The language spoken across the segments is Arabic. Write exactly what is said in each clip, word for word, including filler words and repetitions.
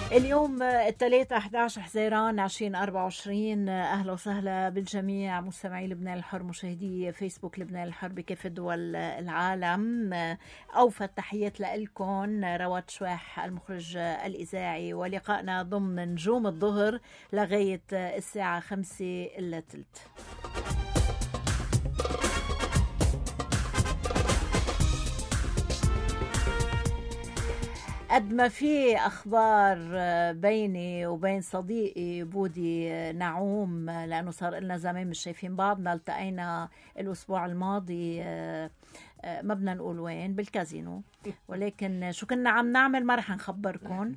اليوم الثلاثاء أحد عشر حزيران ألفين وأربعة وعشرين. أهلا وسهلا بالجميع مستمعي لبنان الحر، مشاهدي فيسبوك لبنان الحر بكافة دول العالم. أوفى التحيات لكم. رواد شواح المخرج الإذاعي، ولقائنا ضمن نجوم الظهر لغاية الساعة خمسة إلا تلت. قد ما في أخبار بيني وبين صديقي بودي نعوم، لأنه صار لنا زمان مش شايفين بعضنا. التقينا الأسبوع الماضي، ما بدنا نقول وين، بالكازينو، ولكن شو كنا عم نعمل ما رح نخبركم.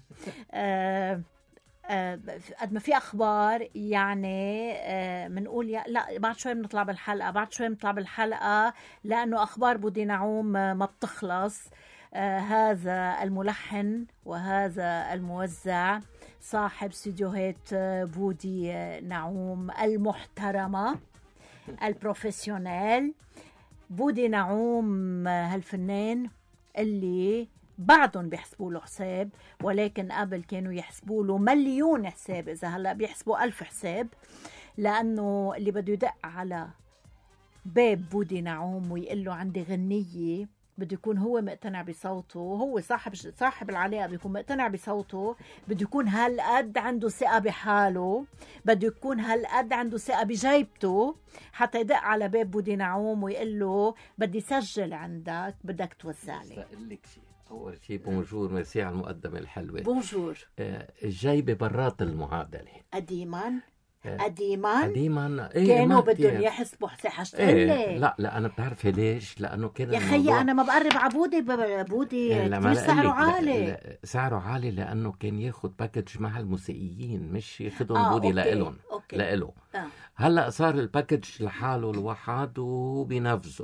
قد ما في أخبار يعني منقول يا لا بعد شوي بنطلع بالحلقة، بعد شوي بنطلع بالحلقة، لأنه أخبار بودي نعوم ما بتخلص. آه هذا الملحن وهذا الموزع صاحب استديوهات بودي نعوم المحترمة البروفيسيونيل. بودي نعوم هالفنان اللي بعدهم بيحسبوا له حساب، ولكن قبل كانوا يحسبوا له مليون حساب، إذا هلأ بيحسبوا ألف حساب، لأنه اللي بده يدق على باب بودي نعوم ويقول له عندي غنية بده يكون هو مقتنع بصوته، هو صاحب صاحب العلاقة بيكون مقتنع بصوته، بده يكون هالقد عنده ثقة بحاله، بده يكون هالقد عنده ثقة بجيبته حتى يدق على باب بودي نعوم ويقول له بدي سجل عندك، بدك توزع لي. أقول لك شيء، أول شيء بونجور، ميرسي على المقدمة الحلوة. بونجور. آه الجايبة برات المعادلة قديما قديما قديما إيه كانوا بدهم يحسبوا حساب إيه. لا لا انا بتعرفي ليش؟ لانه كان يا خيي انا ما بقرب على بودي بودي كثير سعره عالي. لا لا سعره عالي لانه كان ياخد باكج مع الموسيقيين، مش ياخدهم آه بودي لإلهم لإله. آه. هلا صار الباكج لحاله الواحد وبينفذوا،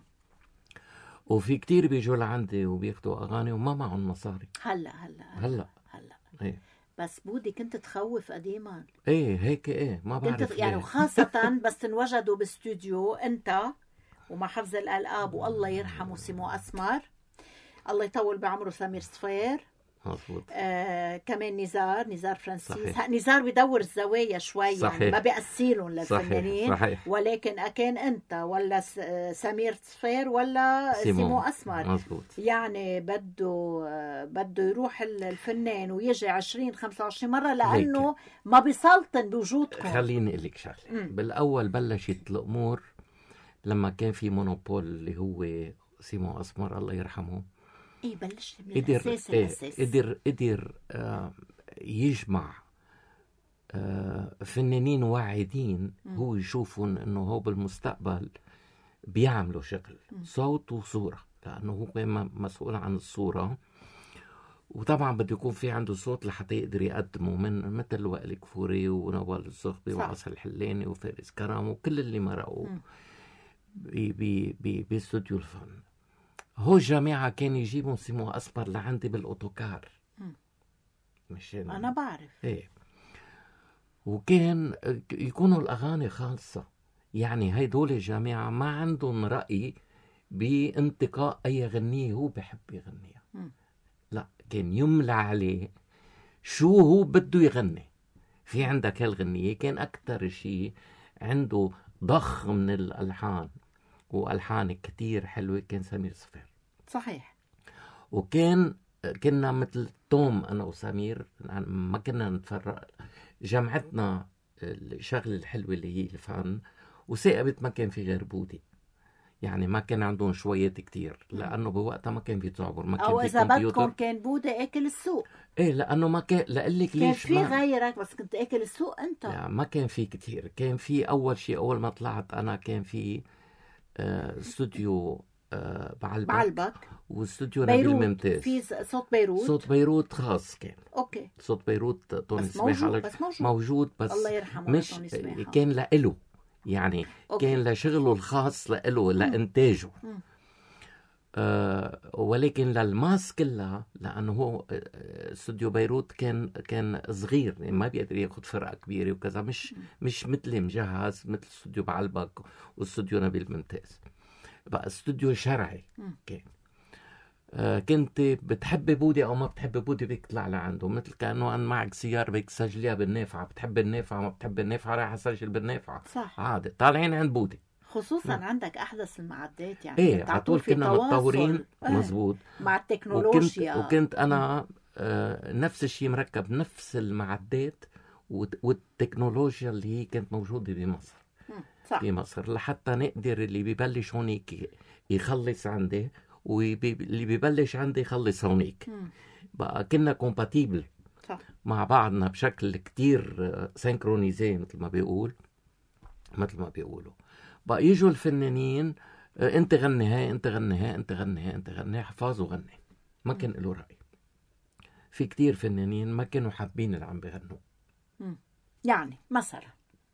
وفي كتير بيجوا لعندي وبياخدوا اغاني وما معهم مصاري. هلا هلا هلا هلا ايه. بس بودي كنت تخوف قديما. ايه هيك ايه ما بعرف يعني وخاصة بس تنوجدوا باستوديو انت ومع حفظ الالقاب، والله يرحمه سيمو اسمر، الله يطول بعمره سمير صفير، مظبوط. آه كمان نزار نزار فرانسيس. نزار بدور الزوايا شوي، صحيح. يعني ما بيأسيلهم للفنانين، صحيح. صحيح. ولكن أكان أنت ولا سمير صفير ولا سيمو, سيمو أسمر، مظبوط. يعني بده بده يروح الفنان ويجي عشرين خمسة وعشرين مرة لأنه هيك. ما بيسلطن بوجودكم. خليني أقول لك شغلة، بالأول بلشت الأمور لما كان في مونوبول اللي هو سيمو أسمر الله يرحمه. إيه بلش من قدر الأساس إيه الأساس. قدر قدر آه يجمع آه فنانين واعدين، م. هو يشوفون إنه هو بالمستقبل بيعملوا شغل م. صوت وصورة، لأنه هو كان مسؤول عن الصورة، وطبعا بده يكون في عنده صوت لحتى يقدر يقدمه، من مثل وائل كفوري ونوال الزغبي وعصر الحلاني وفارس كرم وكل اللي مرقوا باستوديو الفن. هو الجامعة كان يجيبون سيمو أسمر لعندي بالأوتوكار، مش أنا بعرف إيه. وكان يكونوا الأغاني خالصة، يعني هيدول الجامعة ما عندهم رأي بانتقاء أي غنية هو بحب يغنيها، م. لا كان يملى عليه شو هو بده يغني. في عندك هالغنية كان أكتر شيء عنده ضخ من الألحان والحان كتير حلوه كان سمير صفير، صحيح. وكان كنا مثل توم انا وسمير، ما كنا نتفرق، جمعتنا الشغله الحلوه اللي هي الفن، وثاقبت ما كان في غير بودي، يعني ما كان عندهم شويات كتير، لانه بوقتها ما كان في تعبر، ما كان أو في إذا كمبيوتر. بدكم كان بودي اكل السوق. ايه لانه ما كان لقلك ليش كان في غيرك، بس كنت اكل السوق انت. لا ما كان في كتير. كان في اول شيء اول ما طلعت انا كان في آه استوديو آه بعلبك, بعلبك واستوديو نبيل ممتاز، في صوت بيروت. صوت بيروت خاص كان. اوكي. صوت بيروت طوني سماح على بس موجود. موجود بس الله يرحمه مش كان لإله، يعني أوكي. كان لشغله الخاص لإله لإنتاجه. م. آه ولكن للماس كلها، لأنه هو استوديو بيروت كان كان صغير، يعني ما بيقدر ياخد فرقة كبيرة وكذا، مش م. مش مثل مجهز مثل استوديو بعلبك واستوديو نبيل ممتاز، بقى استوديو شرعي م. كان. آه كنت بتحبي بودي او ما بتحبي بودي بدك تطلع لعنده، مثل كانه انا معك سياره بدك تسجليها بالنافعه، بتحبي النافعه ما بتحبي النافعه رايح اسجل بالنافعه. صح. عادي طالعين عند بودي. خصوصا م. عندك احدث المعدات، يعني ايه كنت على على طول طول في كنا متطورين. تواصل. مزبوط. مع وكنت التكنولوجيا. وكنت انا آه نفس الشيء مركب نفس المعدات والت- والتكنولوجيا اللي هي كانت موجوده بمصر. م. صح. في مصر لحتى نقدر اللي ببلش هونيك يخلص عندي واللي ببلش عندي يخلص هونيك. م. بقى كنا كومباتيبل صح. مع بعضنا بشكل كتير سينكرونيزي مثل ما بيقول مثل ما بيقولوا. بقى يجوا الفنانين آه، انت غني هاي انت غني هاي انت غني هاي انت غني حفاظ وغني، ما كان له رأي. في كتير فنانين ما كانوا حابين اللي عم بيغنوا. م. يعني مثلا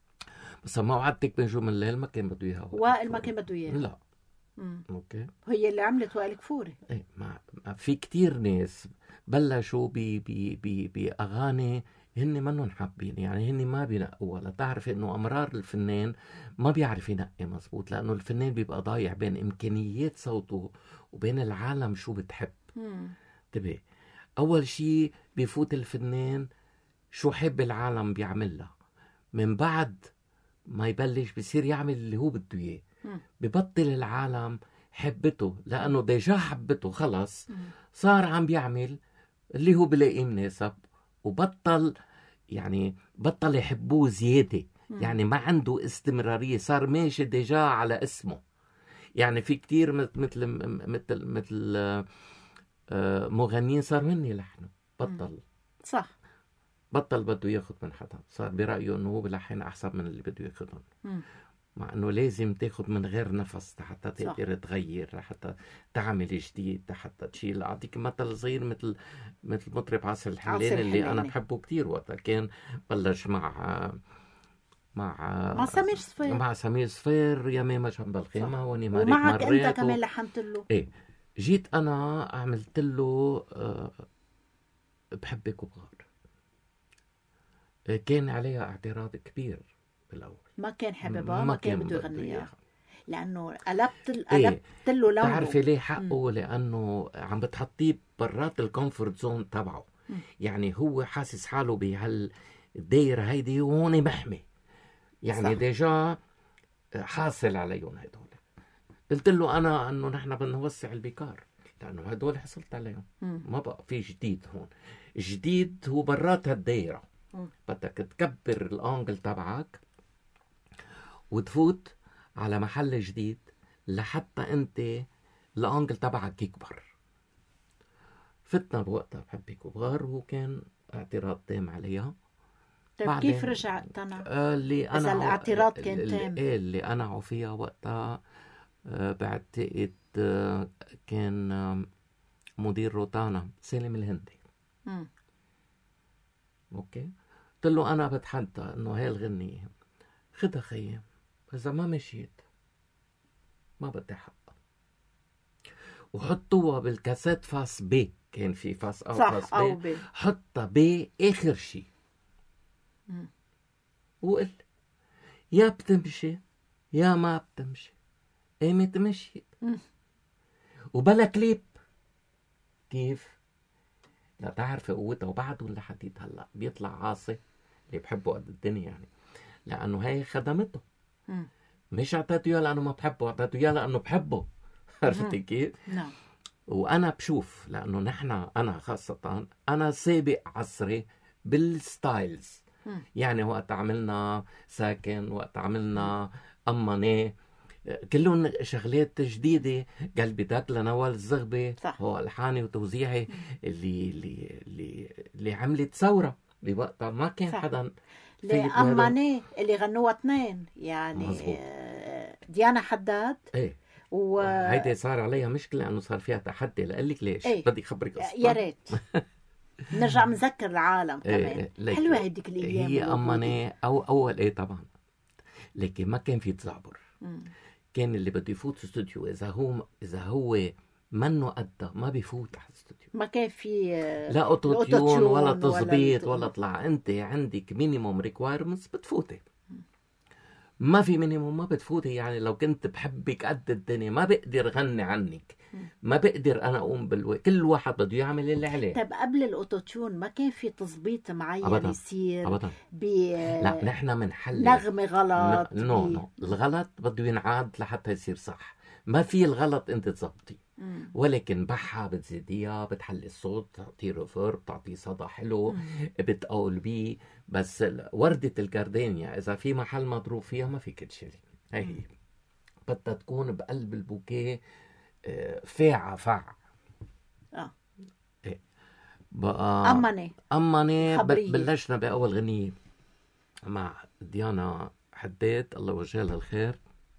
بس ما وعدتك بنجوم الليل ما كان بده اياها وائل، ما كان بده اياها. لا. م. اوكي. هي اللي عملت وائل كفوري. ايه ما ما في كتير ناس بلشوا بي بي بي باغاني هن منهم حابين، يعني هن ما بينقوا. ولا تعرف انه امرار الفنان ما بيعرف ينقي مزبوط، لانه الفنان بيبقى ضايع بين امكانيات صوته وبين العالم شو بتحب. انتبه، اول شيء بيفوت الفنان شو حب العالم بيعملها، من بعد ما يبلش بيصير يعمل اللي هو بده اياه. ببطل العالم حبته لانه ديجا حبته خلص، صار عم بيعمل اللي هو بلاقيه مناسب، وبطل يعني بطل يحبوه زياده. يعني ما عنده استمراريه، صار ماشي ديجا على اسمه. يعني في كتير مثل مثل مثل مثل آه، مغنيين صاروا هن يلحنوا، بطل. صح. بطل بده ياخد من حدا، صار برأيه انه هو بلحن احسن من اللي بده ياخدهم. مع انه لازم تاخد من غير نفس حتى تقدر تغير، حتى تعمل جديد، حتى تشيل. اعطيك مثل صغير، مثل مثل مطرب عاصر الحلاني اللي الحلاني. انا بحبه كتير. وقتها كان بلش مع مع مع سمير صفير مع سمير صفير يا ماما جنب الخيمه واني مريت ومعك مريت انت كمان و... لحنت له. ايه جيت انا عملت له أه بحبك وبغار. كان عليها اعتراض كبير بالاول، ما كان حاببها، ما, ما كان بده يغنيها لانه قلبت قلبت إيه. له لونه. تعرفي ليه حقه؟ م. لانه عم بتحطيه برات الكومفورت زون تبعه. م. يعني هو حاسس حاله بهالدايره هيدي وهون محمي، يعني ديجا حاصل عليهم هدول. قلت له انا انه نحن بدنا نوسع البيكار لانه هدول حصلت عليهم. م. ما بقى في جديد هون. جديد هو برات هالدايره. بدك تكبر الانجل تبعك وتفوت على محل جديد لحتى انت الانجل تبعك يكبر. فتنا بوقتها بحبك وبغار، وكان اعتراض تام عليها. طيب كيف رجعت انا؟ آه اللي انا اذا الاعتراض كان اللي تام. ايه اللي انا فيها وقتها آه بعتقد آه كان آه مدير روتانا سالم الهندي. م. اوكي، قلت له انا بتحدى انه هاي الغنية خدها خيي، اذا ما مشيت ما بدي حقها. وحطوها بالكاسيت فاس بي، كان في فاس او فاس بي, بي. حطها بي اخر شي. وقل يا بتمشي يا ما بتمشي، قامت مشيت وبلا كليب. كيف؟ لا تعرف قوتها. وبعده لحديت هلا بيطلع عاصي اللي بحبه قد الدنيا، يعني لانه هي خدمته. م. مش اعطيته اياه لانه ما بحبه، اعطيته اياه لانه بحبه. عرفتي كيف؟ نعم. وانا بشوف لانه نحن انا خاصه انا سابق عصري بالستايلز. م. يعني وقت عملنا ساكن، وقت عملنا اماني، كلهم شغلات جديده. قلبي داك لنوال الزغبي هو الحاني وتوزيعي اللي اللي اللي, اللي عملت ثوره بوقتها. ما كان صح. حدا اماني اللي غنوها اثنين، يعني مزبوط. ديانا حداد. ايه و... هيدي صار عليها مشكله انه صار فيها تحدي. لقول لك ليش؟ ايه؟ بدي اخبرك قصه يا ريت. نرجع نذكر العالم كمان. ايه حلوه هيديك الايام. هي اماني او اول ايه طبعا، لكن ما كان في تزعبر. كان اللي بده يفوت استوديو اذا هو اذا هو منه قدها ما بيفوت على الاستوديو. ما كان في لا اوتوتيون ولا تظبيط ولا, ولا طلع. انت عندك مينيموم ريكوايرمنتس بتفوتي. ما في مينيموم، ما بتفوتي. يعني لو كنت بحبك قد الدنيا ما بقدر غني عنك، ما بقدر انا اقوم بالو... كل واحد بده يعمل اللي عليه. طيب قبل الاوتوتيون ما كان في تظبيط معين أبداً. يصير ابدا ب لا، نحن بنحلل نغمة غلط؟ ن... نو ب... نو الغلط بده ينعاد لحتى يصير صح. ما في الغلط انت تظبطي، مم. ولكن بحة بتزيديها، بتحلي الصوت، بتعطيه ريفيرب، بتعطيه صدى حلو، مم. بتقول بيه. بس ال- وردة الجاردينيا إذا في محل مضروب فيها ما فيك تشيلي. هي هي بدها تكون بقلب البوكيه، آه، فاعة فع. اه إيه. بقى أمني أمني بل- خبرية. بلشنا بأول غنية مع ديانا حداد الله يوجه لها الخير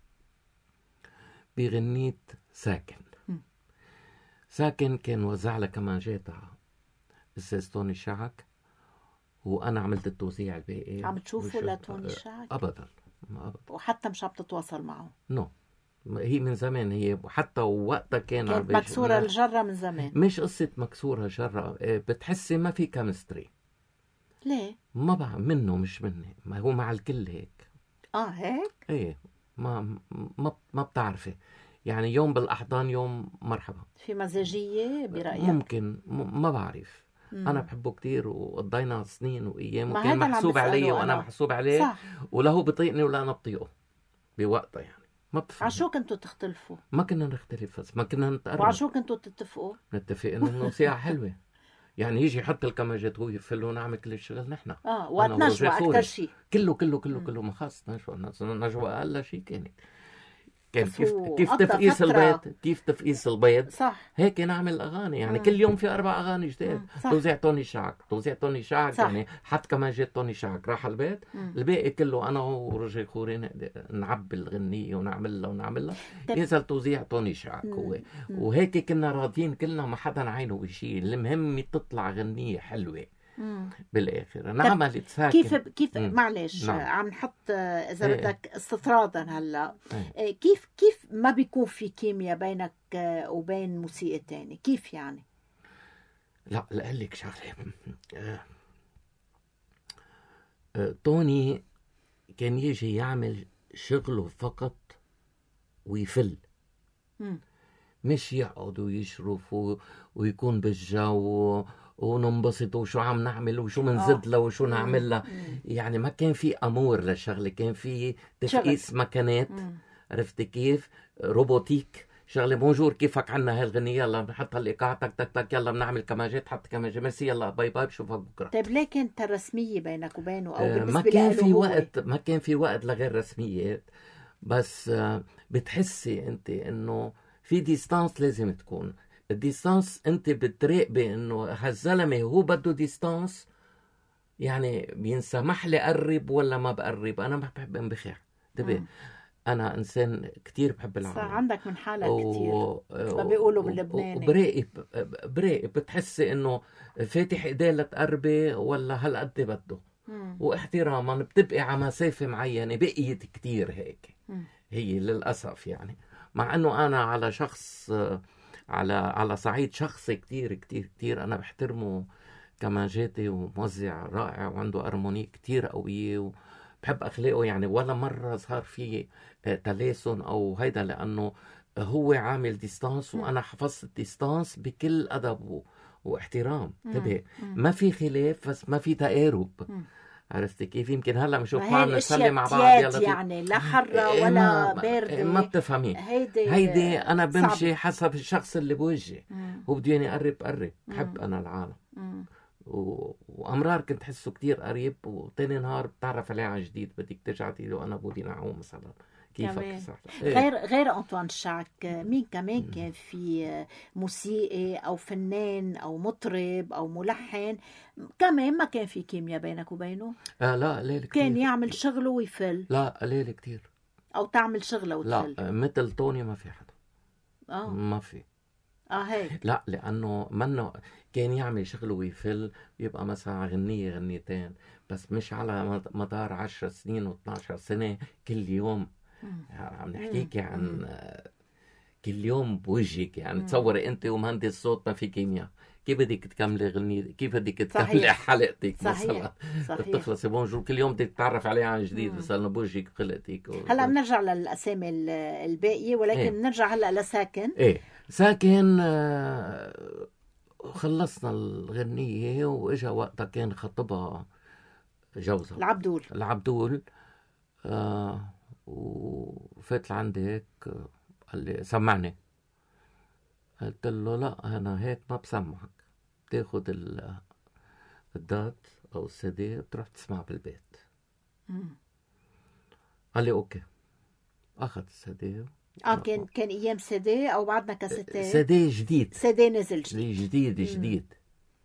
بغنية ساكن. مم. ساكن كان وزع لها كمانجاتها الأستاذ توني شعك، وأنا عملت التوزيع الباقي. عم تشوفوا وش- لتوني الشعك؟ أبدا ما أبدا وحتى مش عم تتواصل معه؟ نو. هي من زمان، هي حتى وقتها كان عم كانت بيش- مكسورة ما- الجرة من زمان. مش قصة مكسورة جرة، آه، بتحسي ما في كيمستري. ليه؟ ما بقى منه مش مني، ما هو مع الكل هيك. اه هيك؟ ايه ما ما ما بتعرفي. يعني يوم بالأحضان يوم مرحبا. في مزاجية برأيك؟ ممكن م- ما بعرف. مم. أنا بحبه كتير وقضينا سنين وأيام، ما وكان هذا اللي عم محسوب بسأله علي وأنا أنا. محسوب عليه. صح. ولا هو بطيقني ولا أنا بطيقه بوقتها. يعني ما بفهم. عشو كنتوا تختلفوا؟ ما كنا نختلف، بس ما كنا نتقرب. وعشو كنتوا تتفقوا؟ نتفق إنه الموسيقى حلوة. يعني يجي يحط الكمانجات هو يفل ونعمل كل الشغل نحن. اه وقت أنا نجوى ورجع أكثر فوري. شيء. كله كله كله كله ما خاص نجوى. نجوى أقل شيء كانت كان بس كيف هو كيف قضى تفقيس فترة- البيض، كيف تفقيس البيض صح. هيك نعمل اغاني. يعني مم. كل يوم في اربع اغاني جداد. مم. صح. توزيع توني شعك، توزيع توني شعك. صح. يعني حط كمانجات توني شعك راح البيت. مم. الباقي كله انا ورجل خوري ن- نعبي الغنية ونعمل لها ونعمل لها. طيب. ينزل توزيع توني شعك هو. مم. مم. وهيك كنا راضيين كلنا، ما حدا عينه بشيء. المهم تطلع غنية حلوة مم. بالاخر. انعملت ساكن. كيف كيف مم. معلش نعم. عم نحط آه، اذا إيه. بدك استطرادا هلا. إيه. آه، كيف كيف ما بيكون في كيمياء بينك آه، وبين موسيقى تاني؟ كيف يعني؟ لا لأقول لك شغلة. آه، آه، توني كان يجي يعمل شغله فقط ويفل، مم. مش يقعد ويشرف و... ويكون بالجو وننبسط وشو عم نعمل وشو منزد له وشو نعمل له. مم. يعني ما كان في أمور للشغلة، كان في تفقيس مكانات. مم. عرفت كيف؟ روبوتيك. شغله بونجور كيفك عنا هاي الغنية، يلا بنحط هالايقاع تك تك تك، يلا بنعمل كمانجات، حط كمانجات، ميرسي، يلا باي باي، بشوفك بكره. طيب ليه كانت الرسمية بينك وبينه او آه، بالنسبة ما كان له في هو؟ وقت، ما كان في وقت لغير رسميات. بس آه، بتحسي انت انه في ديستانس لازم تكون. الديستانس انت بتراقبي انه هالزلمه هو بده ديستانس، يعني بينسمح لي قرب ولا ما بقرب. انا ما بحب انبخع. انتبه، مم. انا انسان كتير بحب صار العالم. عندك من حالك كتير و... ما بيقولوا باللبناني. وبراقب براقب بتحسي انه فاتح ايديه لتقربي ولا هالقد بده. مم. واحتراما بتبقي على مسافه معينه. بقيت كتير هيك مم. هي للاسف. يعني مع انه انا على شخص على على صعيد شخصي كتير كتير كتير انا بحترمه كمانجاتي، وموزع رائع وعنده ارموني كتير قويه وبحب اخلاقه. يعني ولا مره صار في تلاسن او هيدا، لانه هو عامل ديستانس وانا حفظت الديستانس بكل ادب و... واحترام. انتبه، ما في خلاف بس ما في تقارب. مم. عرفتي كيف؟ يمكن هلا بنشوف ما بعض هي نصلي مع بعض الاشياء يلا تياد في... يعني لا حرة إيه ولا ما... باردة. ما بتفهمي. هيدي هيدي انا بمشي صعبة. حسب الشخص اللي بوجهي. مم. هو بده ياني اقرب قرب. بحب مم. انا العالم. مم. و... وامرار كنت احسه كتير قريب، وتاني نهار بتعرف عليه عن جديد، بدك ترجع تقول له انا بودي نعوم مثلا. كيفك كمان. صح؟ غير غير أنطوان الشعك مين كمان كان في موسيقي أو فنان أو مطرب أو ملحن كمان ما كان في كيمياء بينك وبينه؟ آه لا قليل كتير. كان يعمل شغله ويفل لا قليل كتير. أو تعمل شغله وتفل؟ لا مثل توني ما في حدا. آه ما في. آه هيك. لا لأنه منه كان يعمل شغله ويفل، يبقى مثلا غنية غنيتين، بس مش على مدار عشر سنين واثناشر سنة كل يوم. مم. يعني عم نحكيكي عن كل يوم بوجهك، يعني مم. تصوري انت ومهندس صوت ما في كيمياء، كيف بدك تكملي غنية، كيف بدك تكملي حلقتك مثلا تخلصي بونجور كل يوم بدك تتعرف عليها عن جديد، مثلا بوجهك خلقتك و... هلا بنرجع للاسامي الباقيه، ولكن ايه؟ بنرجع هلا لساكن. ايه ساكن آه خلصنا الغنية واجا وقتها كان خطبها جوزها العبدول العبدول آه وفات لعندك قال لي سمعني. قلت له لا انا هيك ما بسمعك، تاخد الدات او السي بتروح تسمع بالبيت. مم. قال لي اوكي. اخذ السي اه كان كان ايام سي او بعدنا كاسيتات؟ سي جديد، سي نزل جديد جديد جديد.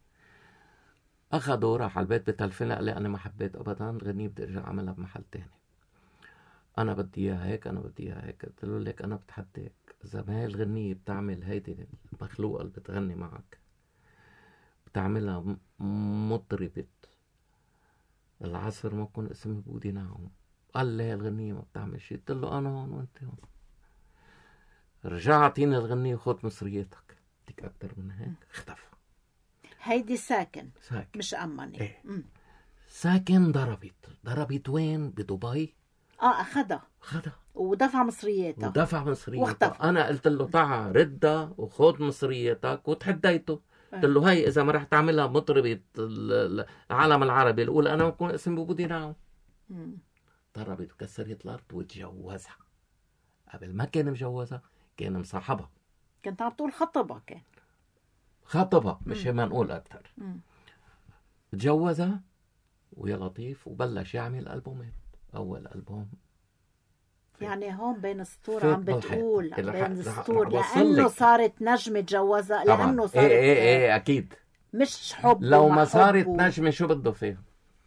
اخذه راح على البيت بتلفن، قال لي انا ما حبيت ابدا الغنية، بدي ارجع اعملها بمحل تاني، انا بدي اياها هيك، انا بدي اياها هيك. قلت له لك انا بتحداك، اذا ما هي الغنية بتعمل هيدي المخلوقة اللي بتغني معك بتعملها مطربة العصر ما بكون اسمي بودي نعوم. قال لي الغنية ما بتعمل شيء. قلت له انا هون وانت هون، رجع اعطيني الغنية وخذ مصرياتك، بدك اكثر من هيك. اختفى. هيدي ساكن ساكن مش امني. ايه. ساكن ضربت ضربت وين؟ بدبي. اه اخذها اخذها ودفع مصرياتها ودفع مصرياتها واختفى. انا قلت له تعا ردها وخذ مصرياتك، وتحديته. قلت له هاي اذا ما رح تعملها مطربة العالم العربي الاولى انا بكون اسمي بودي نعوم. ضربت وكسرت الارض وتجوزها. قبل ما كان مجوزها كان مصاحبها، كنت عم تقول خطبها، كان خطبها مش ما نقول اكثر. تجوزها ويا لطيف وبلش يعمل البومات. اول البوم يعني هون بين السطور عم بتقول بين السطور لانه صارت نجمة تجوزها، لانه صارت ايه ايه ايه اكيد مش حب. لو ما صارت نجمة شو بده فيها؟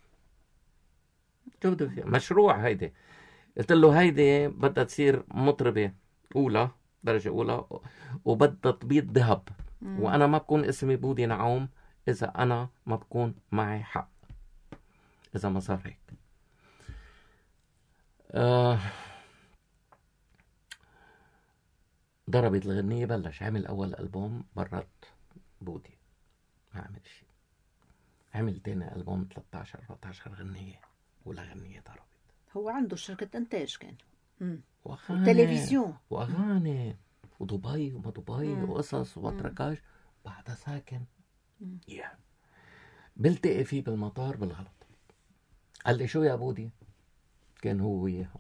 شو بده فيها؟ مشروع هيدي. قلت له هيدي بدها تصير مطربة أولى درجة أولى وبدها تبيض ذهب، وأنا ما بكون اسمي بودي نعوم إذا أنا ما بكون معي حق، إذا ما صار هيك. آه ضربت الغنية، بلش عمل أول ألبوم برات بودي، ما عمل شيء. عمل تاني ألبوم ثلاثة عشر أربعة عشر غنية ولا غنية ضربت. هو عنده شركة إنتاج كان وأغاني وتلفزيون وأغاني ودبي وما دبي وقصص وبطركاج. بعدها ساكن yeah. بلتقي فيه بالمطار بالغلط، قال لي شو يا بودي؟ كان هو وياها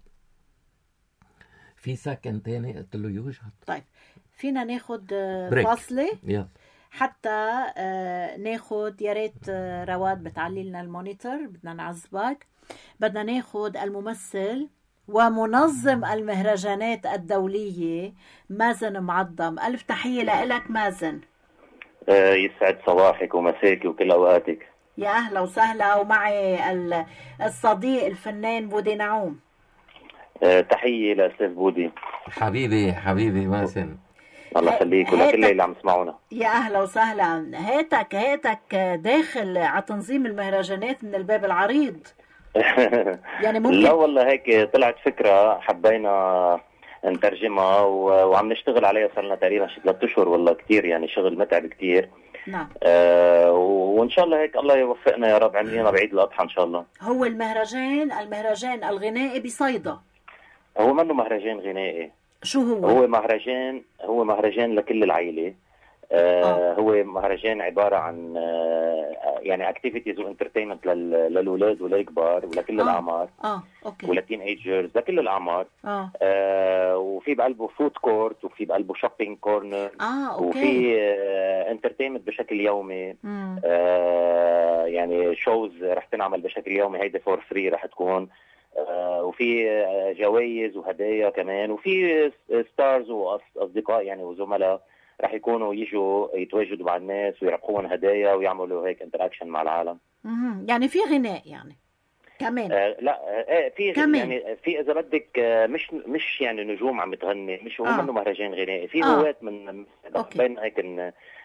في ساكن تاني. قلت له يوجد. طيب فينا ناخد فاصلة يلا حتى ناخد، يا ريت رواد بتعلي لنا المونيتور، بدنا نعذبك. بدنا ناخد الممثل ومنظم المهرجانات الدولية مازن معظم. ألف تحية لك مازن. آه يسعد صباحك ومساك وكل أوقاتك. يا أهلا وسهلا. ومعي الصديق الفنان بودي نعوم. آه تحية لأستاذ بودي. حبيبي حبيبي مازن، الله يخليك ولكل اللي عم يسمعونا. يا أهلا وسهلا. هاتك هاتك داخل على تنظيم المهرجانات من الباب العريض. يعني ممكن لا والله هيك طلعت فكرة حبينا نترجمها وعم نشتغل عليها، صار لنا تقريبا شي ثلاث اشهر. والله كتير يعني شغل متعب كتير. نعم. آه وان شاء الله هيك الله يوفقنا يا رب، عملينا بعيد الاضحى ان شاء الله. هو المهرجان المهرجان الغنائي بصيدا هو منه مهرجان غنائي. شو هو؟ هو مهرجان هو مهرجان لكل العائلة. آه آه. هو مهرجان عبارة عن آه يعني اكتيفيتيز وانترتينمنت للأولاد وللكبار ولكل آه. الأعمار. اه اوكي. ولتين ايجرز لكل الأعمار. اه, آه وفي بقلبه فود كورت وفي بقلبه شوبينج كورنر. اه اوكي. وفي آه انترتينمنت بشكل يومي. آه يعني شوز رح تنعمل بشكل يومي، هيدي فور فري رح تكون. آه وفي جوائز وهدايا كمان، وفي ستارز واصدقاء يعني وزملاء رح يكونوا يجوا يتواجدوا مع الناس ويعطوهم هدايا ويعملوا هيك انتراكشن مع العالم. امم يعني في غناء يعني كمان. آه لا آه في كمان. يعني في اذا بدك آه مش مش يعني نجوم عم تغني، مش هو آه. منه مهرجان غنائي، في هواة آه. من بين هيك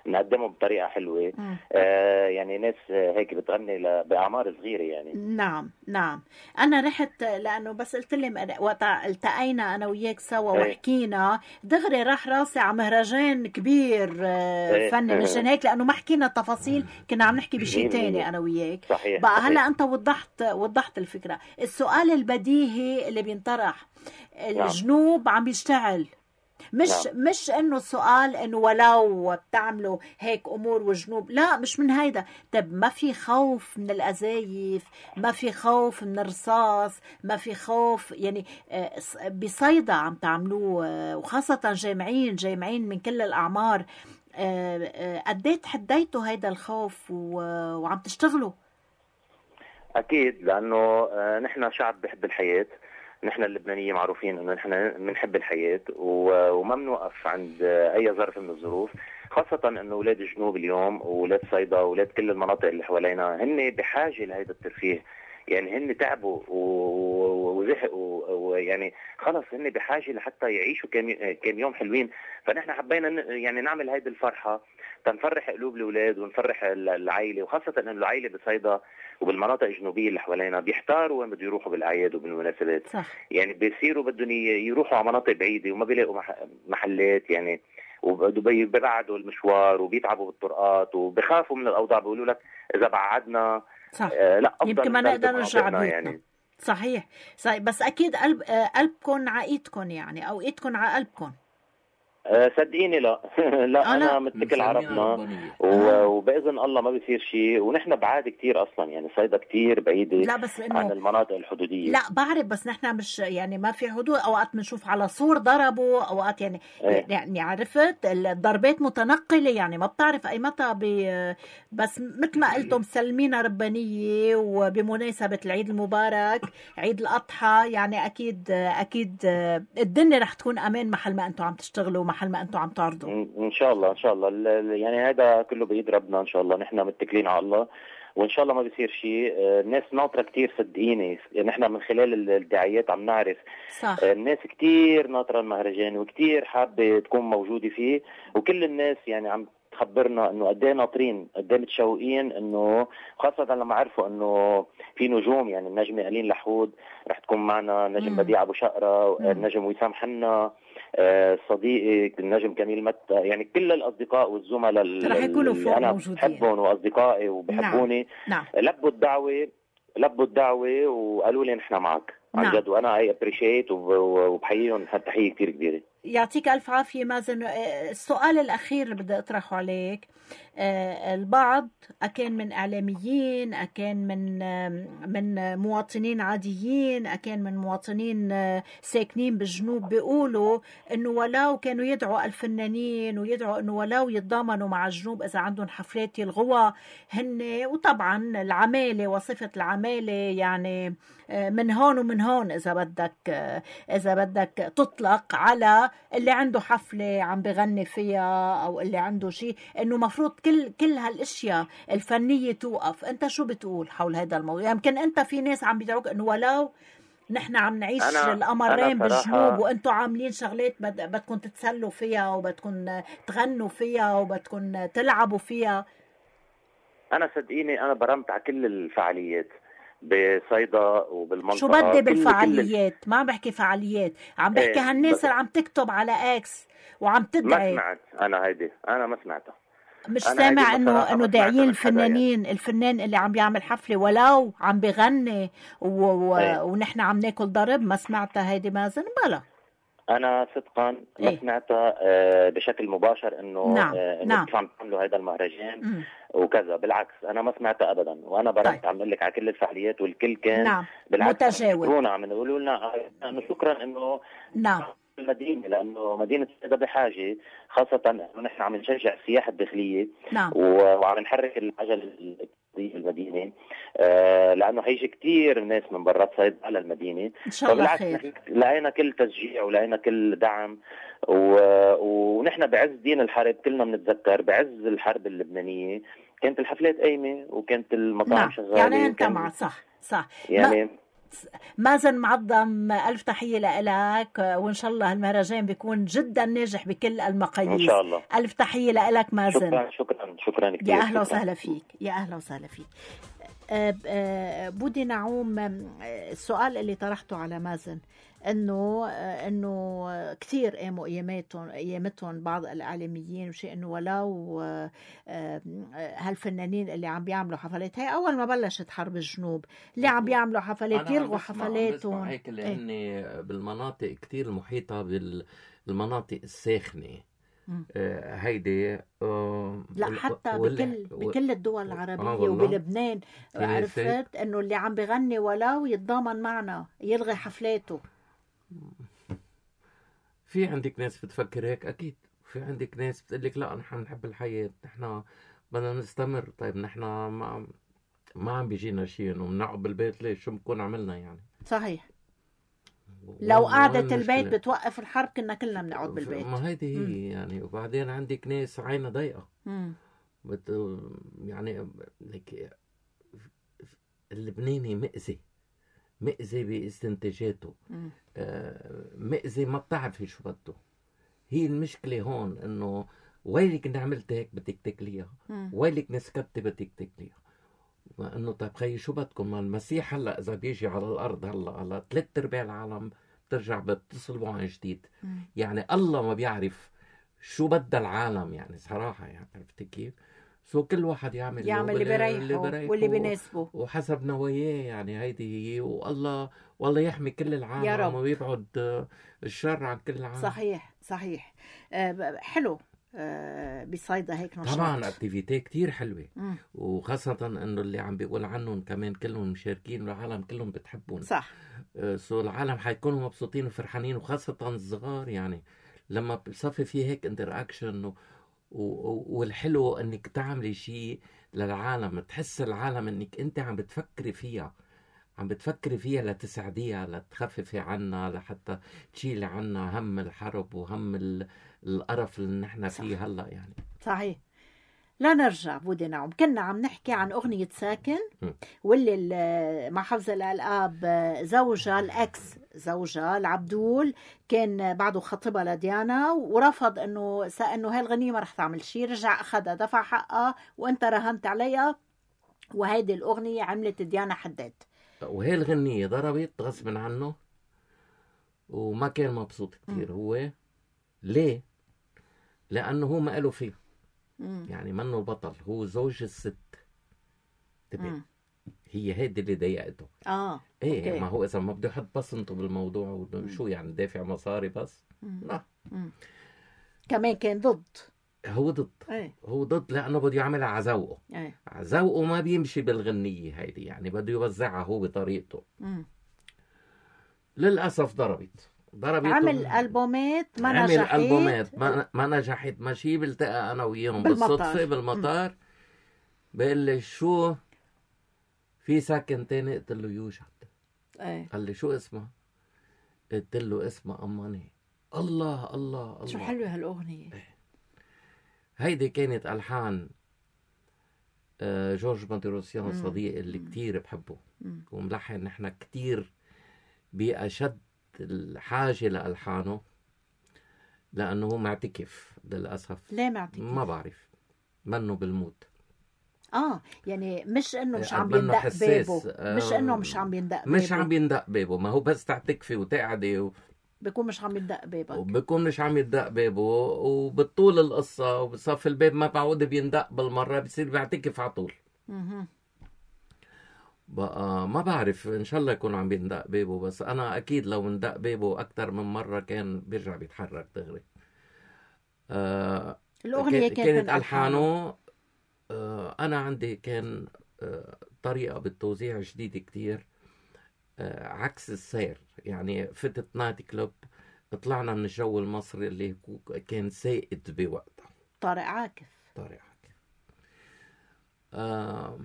نقدمه بطريقه حلوه. آه يعني ناس هيك بتغني ل... باعمار صغيره يعني. نعم نعم. انا رحت لانه بس قلت لي وقت التقينا انا وياك سوا ايه. وحكينا دغري راح راسي على مهرجان كبير ايه. فني، مشان هيك لانه ما حكينا تفاصيل، كنا عم نحكي بشيء تاني انا وياك. صحيح. بقى صحيح. هلا انت وضحت وضحت الفكره. السؤال البديهي اللي بينطرح، الجنوب عم بيشتغل، مش نعم. مش انه سؤال انه ولو بتعملوا هيك امور والجنوب، لا مش من هيدا. طب ما في خوف من الازايف، ما في خوف من الرصاص، ما في خوف يعني بصيدا عم تعملوه، وخاصة جامعين جامعين من كل الاعمار، قديه تحديتوا هيدا الخوف وعم تشتغلوا؟ اكيد، لانه نحن شعب بحب الحياة، نحن اللبنانية معروفين انه نحن بنحب الحياة وما بنوقف عند اي ظرف من الظروف، خاصة انه اولاد الجنوب اليوم واولاد صيدا واولاد كل المناطق اللي حوالينا هن بحاجة لهيدا الترفيه. يعني هن تعبوا وزهقوا ويعني خلص هن بحاجة لحتى يعيشوا كم يوم حلوين. فنحن حبينا يعني نعمل هيدي الفرحة تنفرح قلوب الاولاد ونفرح العائلة، وخاصة انه العائلة بصيدا وبالمناطق الجنوبية اللي حوالينا بيحتاروا وين بده يروحوا بالاعياد وبالمناسبات. صح. يعني بيصيروا بدهم يروحوا على مناطق بعيدة وما بيلاقوا محلات يعني، وبيبعدوا المشوار وبيتعبوا بالطرقات وبيخافوا من الاوضاع، بيقولوا لك اذا بعدنا صح. آه لا افضل يمكن ما نقدر نرجع بيتنا يعني. صحيح صحيح. بس اكيد قلب قلبكم على ايدكم يعني، او ايدكم على قلبكم. أه صدقيني لا لا أنا انا متكل على ربنا وباذن الله ما بيصير شيء. ونحن بعاد كتير اصلا يعني، صيدا كتير بعيده لا بس إنه عن المناطق الحدوديه. لا بعرف، بس نحن مش يعني ما في حدود. اوقات بنشوف على صور ضربوا، اوقات يعني ايه. يعني عرفت الضربات متنقله يعني ما بتعرف اي متى بي. بس مثل ما قلتم سلمينا ربانيه، وبمناسبه العيد المبارك عيد الاضحى يعني اكيد اكيد الدنيا رح تكون امان محل ما انتم عم تشتغلوا، محل ما انتم عم تعرضوا. ان شاء الله ان شاء الله. يعني هذا كله بايد ربنا ان شاء الله. نحن متكلين على الله وان شاء الله ما بيصير شيء. الناس ناطره كتير صدقيني، نحن من خلال الدعايات عم نعرف صح. الناس كتير ناطره المهرجان وكتير حابه تكون موجوده فيه، وكل الناس يعني عم تخبرنا انه قد ايه ناطرين، قد ايه متشوقين، انه خاصه لما عرفوا انه في نجوم يعني النجمه قليل لحود رح تكون معنا، نجم بديع ابو شقره، النجم وسام حنا، صديقي النجم كميل متى، يعني كل الاصدقاء والزملاء اللي انا بحبهم واصدقائي وبحبوني. نعم. نعم. لبوا الدعوه لبوا الدعوه وقالوا لي نحن معك عن نعم. جد، وانا اي ابريشيت وبحييهم تحيه كثير كبيره. يعطيك الف عافيه مازن. السؤال الاخير اللي بدي اطرحه عليك، البعض أكان من إعلاميين، أكان من من مواطنين عاديين، أكان من مواطنين ساكنين بالجنوب بيقولوا إنه ولو كانوا يدعوا الفنانين ويدعوا إنه ولو يتضامنوا مع الجنوب إذا عندهم حفلات يلغوها هن. وطبعا العمالة وصفة العمالة يعني من هون ومن هون إذا بدك إذا بدك تطلق على اللي عنده حفلة عم بغني فيها أو اللي عنده شيء، إنه مفروض كل كل هالاشياء الفنيه توقف. انت شو بتقول حول هذا الموضوع؟ يمكن انت في ناس عم بيدعوك انه ولو نحن عم نعيش أنا القمرين بالجنوب وانتم عاملين شغلات بد... بدكم تتسلوا فيها وبدكم تغنوا فيها وبدكم تلعبوا فيها. انا صدقيني انا برمت على كل الفعاليات بصيدا وبالمنطقه. شو بدي بالفعاليات؟ كل... ما عم بحكي فعاليات، عم بحكي ايه هالناس اللي عم تكتب على اكس وعم تدعي. ما سمعت انا هيدي، انا ما سمعتها. مش سامع انه انه داعيين الفنانين يعني. الفنان اللي عم بيعمل حفله ولو عم بيغني و... و... ايه. ونحن عم ناكل ضرب. ما سمعتها هيدي مازن؟ بلا انا صدقا ما ايه. سمعتها بشكل مباشر انه نعم. انه نعم. عم تعملوا هذا المهرجان م. وكذا. بالعكس انا ما سمعتها ابدا، وانا برد طيب. عم اقول لك على كل الفعاليات والكل كان نعم. بالعكس متجاوب. عم يقولوا لنا انه شكرا انه نعم المدينه، لانه مدينه صيدا بحاجه، خاصه انه نحن عم نشجع السياحه الداخليه. نعم. وعم نحرك العجل في المدينه، آه لانه هيجي كتير ناس من برات صيدا على المدينه ان شاء الله خير. لقينا كل تشجيع ولقينا كل دعم، و... ونحن بعز دين الحرب كلنا بنتذكر بعز الحرب اللبنانيه كانت الحفلات قايمه وكانت المطاعم نعم. شغاله يعني انت مع صح صح يعني ما... مازن معظم، ألف تحية لك، وإن شاء الله المهرجان بيكون جدا ناجح بكل المقاييس ان شاء الله. ألف تحية لك مازن. شكرا شكرا شكرا كثير. يا أهلا وسهلا فيك، يا أهلا وسهلا فيك. بودي نعوم، السؤال اللي طرحته على مازن انه انه كثير قاموا اياماتهم ايامتهم بعض الاعلاميين وشيء انه ولو هالفنانين اللي عم بيعملوا حفلات، هي اول ما بلشت حرب الجنوب اللي عم بيعملوا حفلات يلغوا حفلاتهم. هيك لاني إيه؟ بالمناطق كثير المحيطه بالمناطق الساخنه آه هيدي آه لا حتى بكل بكل الدول العربيه آه وبلبنان عرفت انه اللي عم بغني ولو يتضامن معنا يلغي حفلاته. في عندك ناس بتفكر هيك اكيد، في عندك ناس بتقول لك لا نحن نحب الحياه، نحن بدنا نستمر. طيب نحن ما ما عم بيجينا شيء انه بنقعد بالبيت، ليش؟ شو بنكون عملنا يعني؟ صحيح. لو قعدت البيت بتوقف الحرب كنا كلنا بنقعد بالبيت. ما هيدي هي يعني. وبعدين عندك ناس عينها ضيقه بت يعني لك اللبناني مئزي مئزي باستنتاجاته، آه مئزي ما بتعرفي شو بده. هي المشكله هون انه ويلك اني عملت هيك بدك تاكليها، ويلك نسكتي بدك تاكليها. انه طيب خيي شو بدكم؟ ما المسيح هلا اذا بيجي على الارض هلا على ثلاث ارباع العالم بترجع بتصلبوا عن جديد. مم. يعني الله ما بيعرف شو بده العالم يعني صراحه، يعني عرفتي كيف؟ سو كل واحد يعمل يعمل اللي بريحه واللي بيناسبه وحسب نواياه. يعني هيدي هي، والله والله يحمي كل العالم ويبعد الشر عن كل العالم. صحيح صحيح. أه حلو. بصيدا هيك نشاط. طبعا اكتيفيتي كتير حلوه، مم. وخاصه انه اللي عم بيقول عنهم كمان كلهم مشاركين والعالم كلهم بتحبهم. صح. آه سو العالم حيكونوا مبسوطين وفرحانين، وخاصه الصغار يعني لما بصفي في هيك انتراكشن و... و... والحلو انك تعملي شيء للعالم، تحس العالم انك انت عم بتفكري فيها عم بتفكري فيها لتساعديها، لتخففي عنا، لحتى تشيلي عنا هم الحرب وهم ال... القرف اللي نحن فيه هلا يعني. صحيح. لا نرجع بودي نعم، كنا عم نحكي عن أغنية ساكن واللي مع حفظ الألقاب زوجها الأكس زوجها العبدول كان بعده خطيبها لديانا، ورفض انه انه هاي الغنية ما رح تعمل شيء، رجع اخذها دفع حقها وانت رهنت عليها، وهيدي الأغنية عملت ديانا حداد. وهي الغنية ضربت غصب عنه وما كان مبسوط كتير. م. هو ليه؟ لأنه هو ما قاله فيه. مم. يعني منه البطل، هو زوج الست. تبي هي هيدي اللي ضايقته. اه ايه أوكي. ما هو اذا ما بده يحط بصمته بالموضوع شو يعني دافع مصاري بس؟ مم. لا. مم. كمان كان ضد. هو ضد. ايه. هو ضد لانه بده يعملها على ذوقه. ايه. ذوقه ما بيمشي بالغنية هيدي، يعني بده يوزعها هو بطريقته. مم. للاسف ضربت ضربت عمل ألبومات ما عمل نجحت. عمل ألبومات ما, ما نجحت. ماشي بلتقى أنا وياهم بالصدفة بالمطار، بقول لي شو في ساكن تاني؟ قلت له يوجد. ايه. قال لي شو اسمها؟ قلت له اسمها أماني. الله الله الله شو حلوة هالأغنية. ايه. هيدي كانت ألحان جورج بندروسيان صديقي اللي مم. كتير بحبه، مم. وملحن نحن كتير بأشد الحاجة لألحانه لأنه هو معتكف للأسف. ليه معتكف؟ ما بعرف، منه بالموت. آه يعني مش إنه مش عم بيندق بابه، مش إنه مش عم بيندق بابه، مش عم بيندق بابه، ما هو بس تعتكفي وتقعدي و... بيكون مش عم يندق بابك، وبيكون مش عم يندق بابه، وبالطول القصة وبصف الباب ما بعود بيندق بالمرة، بصير بيعتكف على طول. اها بقى ما بعرف، ان شاء الله يكون عم بيندق بابه، بس انا اكيد لو اندق بابه اكثر من مره كان بيرجع بيتحرك دغري. آه الاغنيه كانت, كانت الحانه. آه انا عندي كان آه طريقه بالتوزيع جديده كتير، آه عكس السير. يعني فتت نايت كلوب، طلعنا من الجو المصري اللي كان سائد بوقتها. طارق عاكف طارق عاكف آه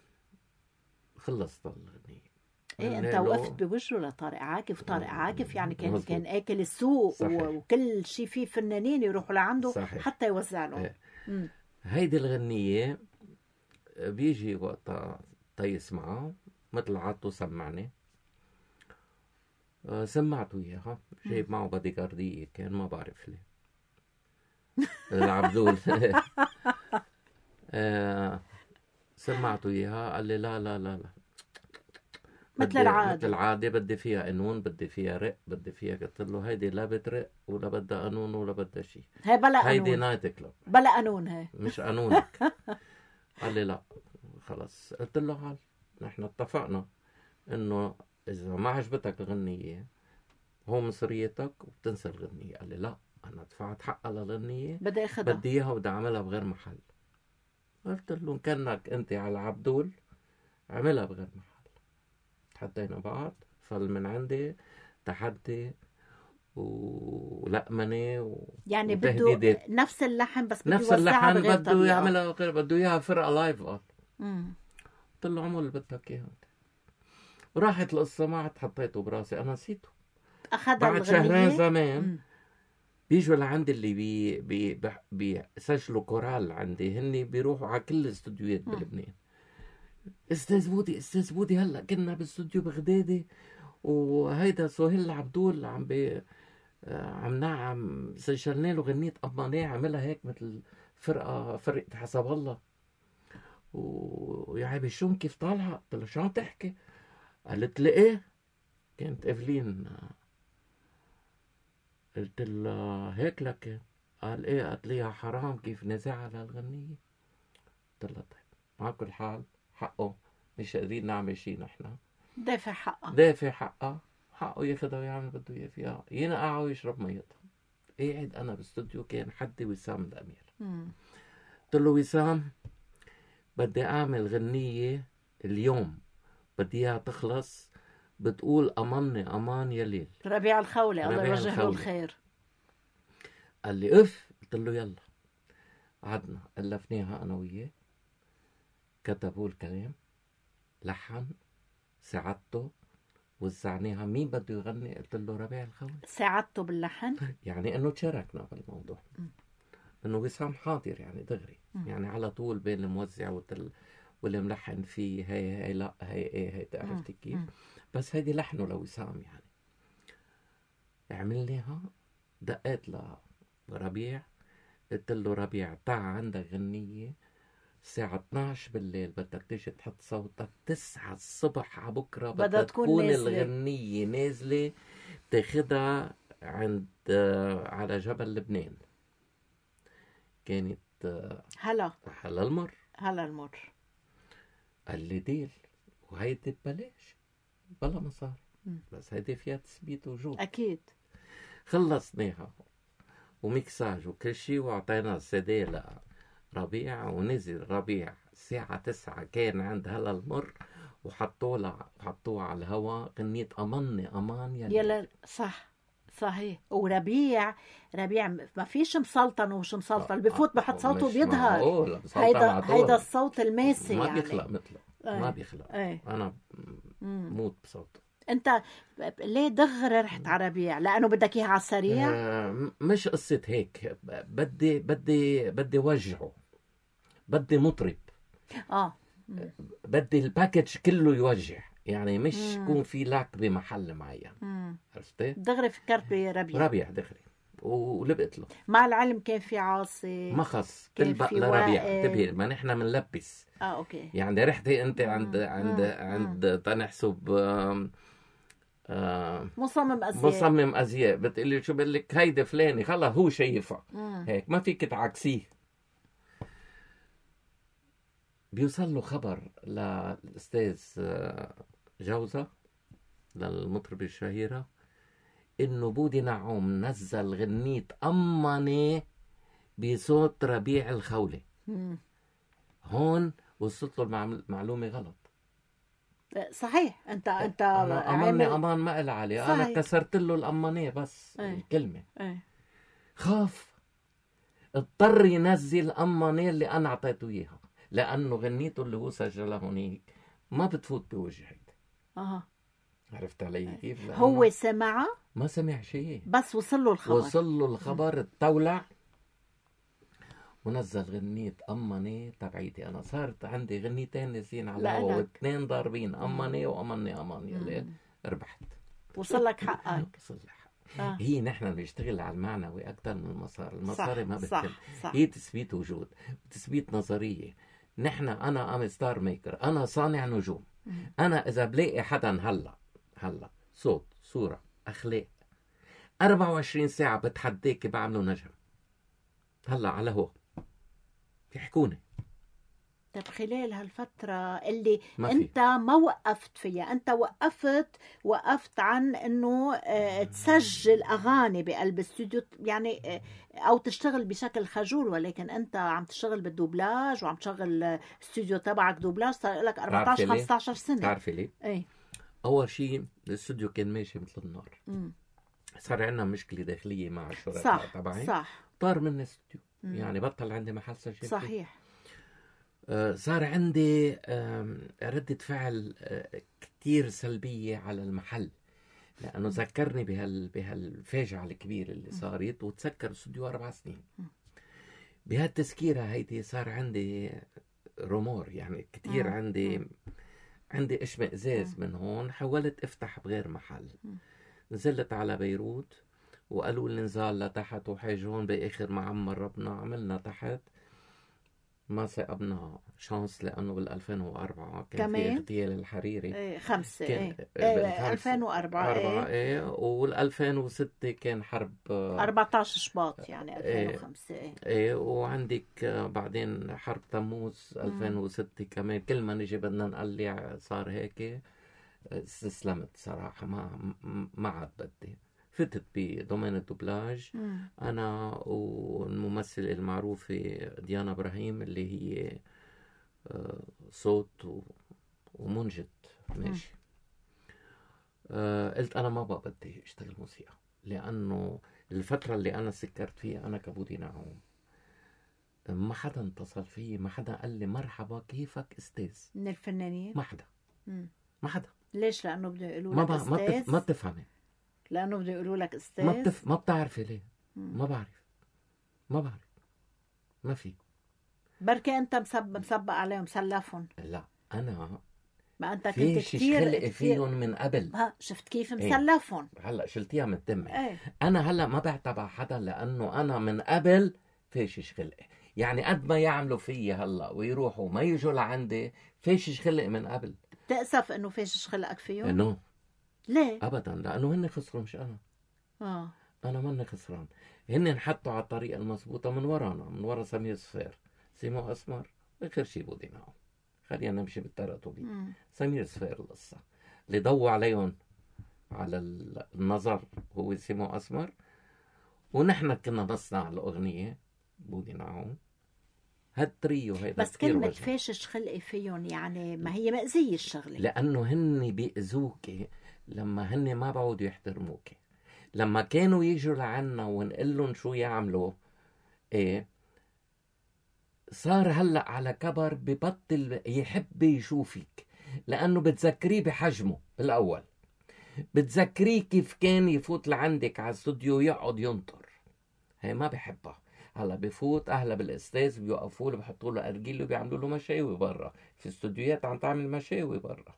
خلصت الغنية. ايه انت وقفت بوجهه لطارق عاكف. طارق عاكف يعني كان مزبوط. كان اكل السوق. صحيح. وكل شيء فيه فنانين يروحوا لعنده. صحيح. حتى يوزع لهم. ايه. هيدي الغنية بيجي وقتها تيسمعها مثل عادته سمعني، آه سمعته اياها، جايب معه بادي جاردية كان ما بعرف ليه العبدول. آه سمعته اياها قال لي لا لا لا لا مثل العادة مثل العادة بدي فيها قانون، بدي فيها رق، بدي فيها. قلت له هيدي لا بترق ولا بدها قانون ولا بدها شيء، هي بلا هيدي قانون، نايت كلوب بلا قانون هي مش قانونك. قال لي لا خلص. قلت له هال نحن اتفقنا انه اذا ما عجبتك الغنية هو مصريتك وبتنسى الغنية. قال لي لا انا دفعت حقها للغنية بدي اخذها، بدي اياها وبدي اعملها بغير محل. قلت له كانك انت على عبدول عملها بغير محل. تحدينا بعض، فل من عندي تحدي ولقمنة و... يعني بده وتهديدات. نفس اللحن بس بده نفس يوزعها اللحن بغير بده طريقة. يعملها غير، بده اياها فرقة لايف. قال مم. قلت له عمل اللي بدك اياه. وراحت القصة ما عاد حطيته براسي، انا نسيته. اخذها بعد شهرين الغنية. زمان مم. بيجوا لعندي اللي بي بي بي بيسجلوا كورال عندي، هني بيروحوا على كل الاستوديوهات بلبنان. استاذ بودي استاذ بودي هلا كنا بالاستوديو بغدادي وهيدا سهيل عبدول عم بي عم نعم سجلنا له غنية أمانية، عملها هيك مثل فرقة فرقة حسب الله. ويا عيبي شو كيف طالعة؟ قلت له شو عم تحكي؟ قالت لي ايه؟ كانت إيفلين. قلت له هيك لك. قال ايه؟ قالت لي حرام كيف نزع على الغنية. قلت له طيب مع كل حال حقه، مش قادرين نعمل شيء نحن، دافع حقها، دافع حقه، حقه ياخدها ويعمل بده اياه فيها، ينقع ويشرب ميتها. قاعد انا بالاستوديو كان حدي وسام الامير. مم. قلت له وسام بدي اعمل غنية اليوم بدي اياها تخلص بتقول امني امان يا ليل. ربيع الخولي الله ربيع يوجه له الخولي. الخير. قال لي اف. قلت له يلا. قعدنا الفناها انا وياه، كتبوا الكلام، لحن، ساعدته، وزعناها. مين بده يغني؟ قلت له ربيع الخولي. ساعدته باللحن؟ يعني انه تشاركنا بالموضوع، م. انه وسام حاضر يعني دغري، م. يعني على طول بين الموزع والتل... واللي ملحن فيه هي هي لا هي ايه هي. عرفتي كيف؟ م. بس هيدي لحنه لوسام يعني. عملناها، دقيت لربيع قلت له ربيع تعا عندك غنية الساعة اثنعش بالليل بدك تيجي تحط صوتك، تسعة الصبح على بكرة بدها بدها تكون تكون نازلة. الغنية نازلة، تاخدها عند على جبل لبنان. كانت هلا هلا المر. هلا المر. قال لي ديل، وهيدي ببلاش بلا مصاري، بس هيدي فيها تثبيت وجود. أكيد. خلصناها وميكساج وكل شيء، واعطينا السيدي لربيع، ونزل ربيع الساعة تسعة كان عند هلا المر، وحطوه ل... حطوه على الهواء غنية أمني أمان يا يلا. صح صحيح. وربيع ربيع ما فيش مسلطن ومش مسلطن، بفوت بحط صوته بيظهر. هيدا هيدا الصوت الماسي ما يعني. بيخلق مثله. ايه. ما بيخلق. ايه. أنا موت بصوته. انت ليه دغري رحت على ربيع؟ لانه بدك اياها على السريع؟ آه مش قصة هيك، بدي بدي بدي وجعه، بدي مطرب. اه مم. بدي الباكج كله يوجع، يعني مش يكون في لاك بمحل معين. عرفتي؟ دغري فكرت بربيع. ربيع دغري ولبقت له. مع العلم كان في عاصي، ما خص تلبق لربيع. انتبهي ما نحن بنلبس. اه اوكي. يعني رحتي انت عند عند عند تنحسب آه مصمم ازياء، مصمم ازياء، بتقلي شو بقول لك هيدا فلاني، خلص هو شايفها هيك، ما فيك تعكسيه. بيوصل له خبر للاستاذ جوزة للمطربة الشهيرة انه بودي نعوم نزل غنية أماني بصوت ربيع الخولي. مم. هون وصلت له المعلومة غلط. صحيح. انت انت أنا أماني أمان ما إلها عليه. أنا كسرت له الأمانية بس ايه. الكلمة ايه. خاف، اضطر ينزل أماني اللي أنا أعطيته إياها، لأنه غنيته اللي هو سجلها هونيك ما بتفوت بوجهي. اها. عرفت علي كيف؟ هو سمعها؟ ما سمع شيء، بس وصل له الخبر. وصل له الخبر اتولع ونزل غنية أماني تبعيتي. أنا صارت عندي غنيتين نازلين على الهوا واثنين ضاربين، أماني وأماني أمان يا ليل. ربحت. وصل لك حقك. وصل لي حق. آه. هي نحن بنشتغل على المعنوي أكثر من المصاري. المصاري ما بتتم. صح. صح. هي تثبيت وجود، تثبيت نظرية. نحن أنا أم ستار ميكر، أنا صانع نجوم. مم. أنا إذا بلاقي حدا هلا هلا صوت صورة أخلاق أربعة وعشرين ساعة بتحديك بعمله نجم هلا على هو يحكوني. طب خلال هالفترة اللي ما انت ما وقفت فيها، انت وقفت وقفت عن انه اه تسجل اغاني بقلب استوديو يعني اه او تشتغل بشكل خجول، ولكن انت عم تشتغل بالدوبلاج وعم تشغل استوديو تبعك دوبلاج صار لك أربعة عشر خمسة عشر سنة. تعرفي ليه؟ ايه اول شيء الاستوديو كان ماشي مثل النار. مم. صار عندنا مشكلة داخلية مع الشركاء صح تبعي. صح. طار مني استوديو. مم. يعني بطل عندي محل سجل. صحيح. آه صار عندي آه ردة فعل آه كتير سلبية على المحل، لأنه ذكرني بهال بهالفاجعة الكبيرة اللي صارت، وتسكر استوديو أربع سنين. بهالتسكيرة هيدي صار عندي رمور، يعني كتير عندي عندي اشمئزاز من هون. حاولت افتح بغير محل، نزلت على بيروت وقالوا لي نزال لتحت وحاجون بآخر معمر ربنا عملنا تحت. ما سقبنا شانس لأنه بالألفين وأربعة كان في اغتيال الحريري. ايه خمسة كان ايه, ايه ألفين وأربعة أربعة ايه, ايه والألفين وستة كان حرب أربعة عشر شباط يعني ألفين وخمسة ايه, ايه وعندك بعدين حرب تموز ألفين وستة كمان. كل ما نجي بدنا نقلع صار هيك. استسلمت صراحة، ما ما عاد بدي. فتت بدومين الدوبلاج أنا والممثلة المعروفة ديانا إبراهيم اللي هي صوت ومنجد ماشي. آه قلت أنا ما بقى بدي أشتغل موسيقى، لأنه الفترة اللي أنا سكرت فيها أنا كبودي نعوم ما حدا اتصل فيي، ما حدا قال لي مرحبا كيفك أستاذ من الفنانين. ما حدا مم. ما حدا. ليش؟ لأنه بده يقولوا ما لك ما أستاذ. بتف... ما بتفهمي. لأنه بده يقولوا لك أستاذ. ما بتف... ما بتعرفي ليه. مم. ما بعرف ما بعرف ما في. بركي أنت مسب مسبق عليهم مسلفهم. لا أنا ما أنت كنت كتير خلق كتير فيهم من قبل. ها شفت كيف مسلفهم. ايه. هلا شلتيها من دمي. ايه. أنا هلا ما بعتبع حدا لأنه أنا من قبل فيشش خلقي. يعني قد ما يعملوا فيي هلا ويروحوا ما يجوا لعندي فيشش خلقي من قبل. تأسف إنه فيشش خلقك فيهم؟ إنه ليه؟ أبدا، لأنه هن خسروا مش أنا. آه. أنا ماني خسران. هن انحطوا على الطريقة المضبوطة من ورانا، من ورا سمير صفير سيمو أسمر آخر شي بودي نعم. خلينا نمشي بالتراتبي. سمير صفير القصة اللي ضووا عليهم على النظر هو سيمو أسمر، ونحن كنا نصنع الأغنية بودي نعم. هالتريو هيدا بس كلمة فاشش خلقي فيهم يعني ما هي مأزية الشغلة، لأنه هن بيأذوك لما هن ما بعودوا يحترموك. لما كانوا يجوا لعنا ونقلن شو يعملوا ايه صار هلأ على كبر ببطل يحب يشوفك، لأنه بتذكريه بحجمه بالأول، بتذكريه كيف كان يفوت لعندك على الاستوديو يقعد ينطر. هي ما بحبها. هلا بفوت اهلا بالاستاذ بيوقفوا له بحطوا له ارجيل وبيعملوا له مشاوي برا في استوديوهات عم تعمل مشاوي برا.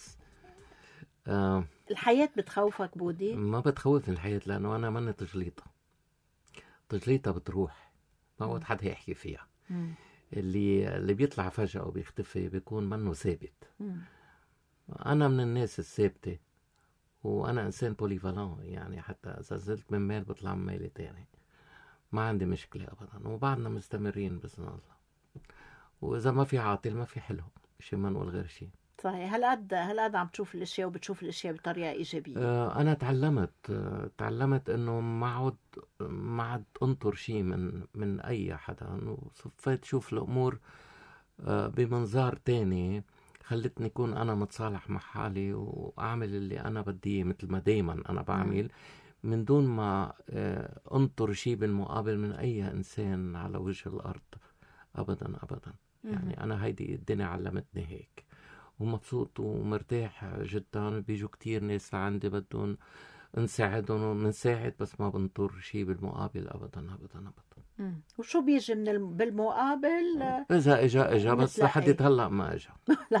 آه الحياة بتخوفك بودي؟ ما بتخوفني الحياة لأنه أنا ماني تجليطة. تجليطة بتروح ما وقت حدا يحكي فيها. مم. اللي اللي بيطلع فجأة وبيختفي بيكون منه ثابت. مم. أنا من الناس الثابتة، وأنا إنسان بوليفالون، يعني حتى إذا زلت من ميل بطلع من ميل تاني، ما عندي مشكلة أبدا، وبعدنا مستمرين بإذن الله. وإذا ما في عاطل ما في حلو، شي ما نقول غير شي. صحيح. هالقد هالقد عم تشوف الاشياء وبتشوف الاشياء بطريقه ايجابيه. آه انا تعلمت آه تعلمت انه ما عد ما عد انطر شيء من من اي حدا، وصفيت شوف الامور آه بمنظار تاني، خلتني اكون انا متصالح مع حالي واعمل اللي انا بدي مثل ما دايما انا بعمل، من دون ما آه انطر شيء بالمقابل من اي انسان على وجه الارض ابدا ابدا. يعني انا هيدي الدنيا علمتني هيك، ومبسوط ومرتاح جدا. بيجوا كتير ناس لعندي بدهم نساعدهم ومنساعد، بس ما بنطر شيء بالمقابل ابدا ابدا ابدا. مم. وشو بيجي من الم... بالمقابل؟ اذا اجا اجا بس بتلاقي. لحد هلا ما اجا.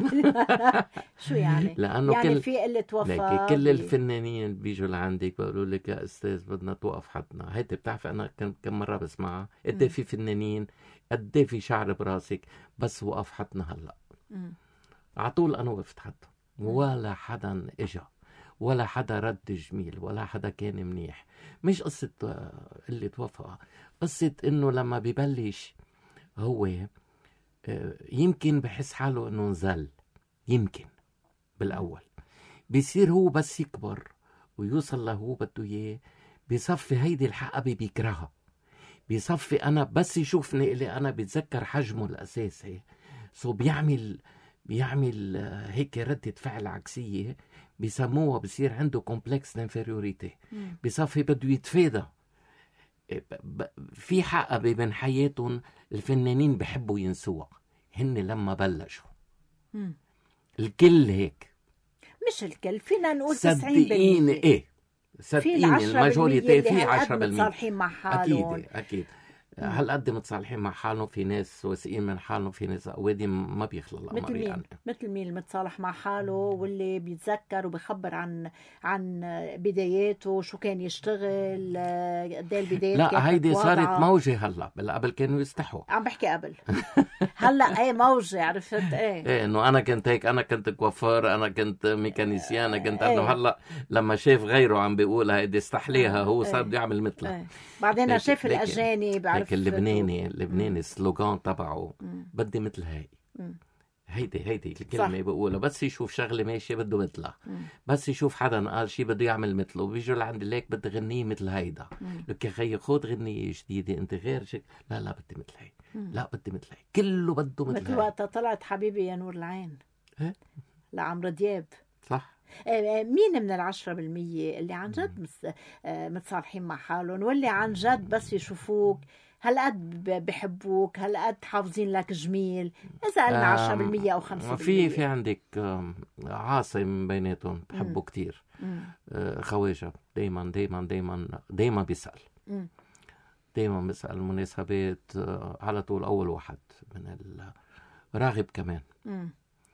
شو يعني؟ لانه يعني كل في قلة لكن وفاء كل بي- الفنانين بيجوا لعندك بيقولوا لك يا استاذ بدنا توقف حدنا. هيدي بتعرف انا كم كم مره بسمعها، قد إيه مم. في فنانين، قد إيه في شعر براسك، بس وقف حدنا هلا. مم. على طول انا وقفت حدهم ولا حدا اجا ولا حدا رد جميل ولا حدا كان منيح. مش قصة آه، قلة وفاء، قصة انه لما ببلش هو آه، يمكن بحس حاله انه نزل، يمكن بالاول بيصير هو بس يكبر ويوصل له بده اياه بصفي هيدي الحقبة بيكرهها. بصفي انا بس يشوفني اللي انا بتذكر حجمه الاساسي، سو بيعمل بيعمل آه، هيك ردة فعل عكسية بيسموها، بصير عنده كومبلكس انفيريوريتي. مم. بصفي بده يتفادى. ب- ب- في حقبة بين حياتهم الفنانين بحبوا ينسوها، هن لما بلشوا مم. الكل هيك. مش الكل، فينا نقول تسعين صدقيني بالمية. ايه، في صدقيني العشرة بالمية الماجوريتي اللي في هالقد عشرة بالمية متصالحين مع حالهم. اكيد اكيد. هالقد متصالحين مع حالهم، في ناس واثقين من حالهم، في ناس قوادي ما بيخلى الامر مثل مين؟ يعني. مثل مين المتصالح مع حاله واللي بيتذكر وبيخبر عن عن بداياته، شو كان يشتغل، آه، قد ايه البدايات كانت لا هيدي صارت متواضعة. موجة هلا، بل قبل كانوا يستحوا. عم بحكي قبل. هلا ايه موجة، عرفت ايه؟ ايه انه انا كنت هيك، انا كنت كوافير، انا كنت ميكانيسيان، انا كنت إيه. انه هلا لما شاف غيره عم بيقولها هيدي استحليها، هو صار إيه. بده يعمل مثلها. ايه. بعدين لكن- شاف لكن- الاجانب، عرفت لكن اللبناني اللبناني السلوغان تبعه مم. بدي مثل هاي. مم. هيدي هيدي الكلمة صح. بقولها، بس يشوف شغلة ماشية بده مثلها، مم. بس يشوف حدا قال شي بده يعمل مثله. بيجوا لعند ليك بدي غنية مثل هيدا، مم. لك يا خيي خود غنية جديدة انت غير شك. لا لا بدي مثل هي، مم. لا بدي مثل هي، كله بده مثل مثل هي. وقتها طلعت حبيبي يا نور العين إيه؟ لعمرو دياب. صح. آه، مين من العشرة بالمية اللي عن جد مس- آه، متصالحين مع حالهم، واللي عن جد بس يشوفوك هالقد ب- بحبوك، هالقد حافظين لك جميل؟ إذا قلنا عشرة بالمية أو خمسة في بالمية. في عندك آم، عاصم بيناتهم بحبه مم. كتير. مم. آه، خواجة دايما دايما دايما دايما بيسأل، مم. دايما بيسأل المناسبات، آه، على طول أول واحد من ال- راغب كمان. مم.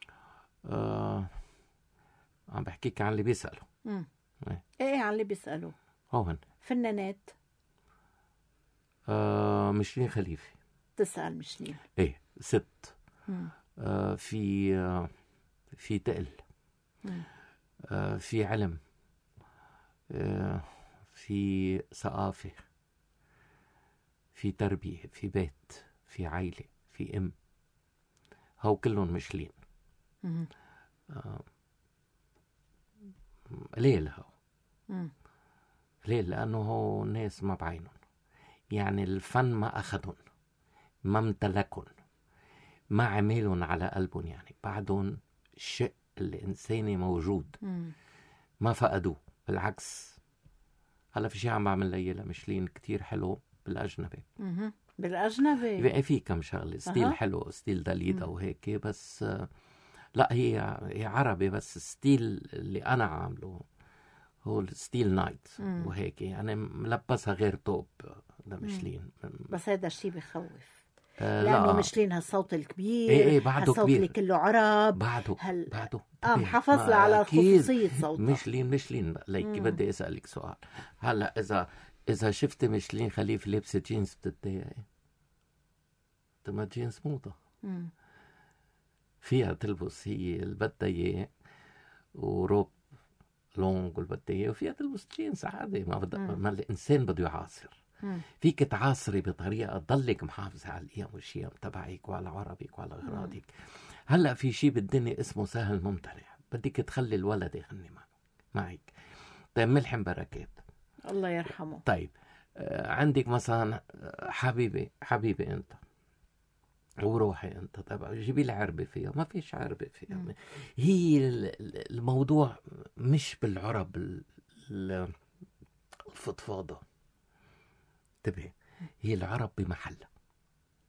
آه عم بحكيك عن اللي بيسألوا. مم. إيه. ايه عن اللي بيسألوا. هون فنانات آه مشرين خليفة. تسأل مشلين. ايه ست. مم. آه في آه في تقل، مم. آه في علم، آه في ثقافة، في تربية، في بيت، في عائلة، في ام. هو كلهم مشلين. مم. آه ليه هو مم. ليه؟ لأنه هو ناس ما بعينهم، يعني الفن ما أخذهم، ما امتلكهم، ما عملهم على قلبهم، يعني بعدهم الشق الإنساني موجود، مم. ما فقدوه. بالعكس هلا في شيء عم بعمل ليلى مشلين كتير حلو بالأجنبي. مم. بالأجنبي. بقى في كم شغلة ستيل أها. حلو، ستيل داليدا مم. وهيك، بس آه، لا هي هي عربي، بس ستيل اللي أنا عامله هو الستيل نايت مم. وهيك، يعني ملبسها غير توب لمشلين. بس هذا الشيء بخوف، آه لأنه لا مشلين هالصوت الكبير، إيه إيه بعده هالصوت كبير. اللي كله عرب، بعده هل... بعده اه طبيعي. محافظ ما لها على أكيد. خصوصية صوتها. مشلين مشلين ليكي مم. بدي أسألك سؤال. هلا إذا إذا شفت مشلين خليفة لابسة جينز بتتضايقي؟ تما جينز موضة، مم. فيها تلبس هي اللي بدها إياه وروب لونج اللي بدها إياه، وفيها تلبس جينز عادي. ما بدها، مم. ما الإنسان بده يعاصر. مم. فيك تعاصري بطريقة تضلك محافظة على القيم والشيم تبعك وعلى عربك وعلى أغراضك. هلا في شيء بالدنيا اسمه سهل ممتنع، بدك تخلي الولد يغني معك معك طيب ملحم بركات. الله يرحمه. طيب آه عندك مثلا حبيبي حبيبي انت وروحي انت، طيب جيبي لي عربة فيها، ما فيش عربة فيها. مم. هي الموضوع مش بالعرب ال- الفضفاضة، انتبه، هي العرب بمحلها.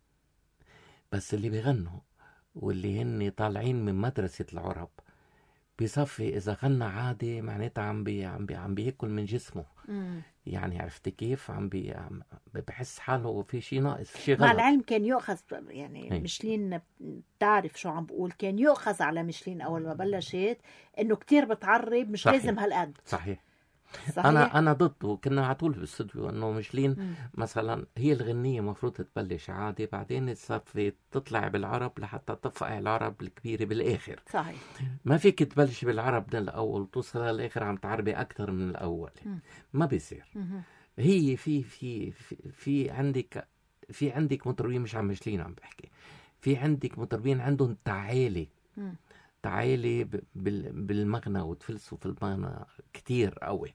بس اللي بيغنوا واللي هن طالعين من مدرسة العرب بصفي اذا غنى عادي معناتها عم بي عم بي عم بياكل من جسمه. مم. يعني عرفتي كيف عم بي عم بحس حاله في شيء ناقص، في شيء غلط. مع العلم كان يؤخذ يعني هي. ميشلين بتعرف شو عم بقول، كان يؤخذ على ميشلين اول ما بلشت انه كتير بتعرب، مش صحيح. لازم هالقد. صحيح. صحيح. انا انا ضد، وكنا على طول بالاستوديو انه ميشلين مم. مثلا هي الغنيه المفروض تبلش عادي، بعدين تصفي تطلع بالعرب لحتى تفقع العرب الكبيره بالاخر. صحيح. ما فيك تبلش بالعرب من الاول وتوصل للاخر عم تعربي اكثر من الاول. مم. ما بيصير. مم. هي في في في, في عندك في عندك مطربين، مش عم ميشلين عم بحكي، في عندك مطربين عندهم تعالي مم. تعالي ب- بال- بالمغنى وتفلسوا في المغنى كتير قوي.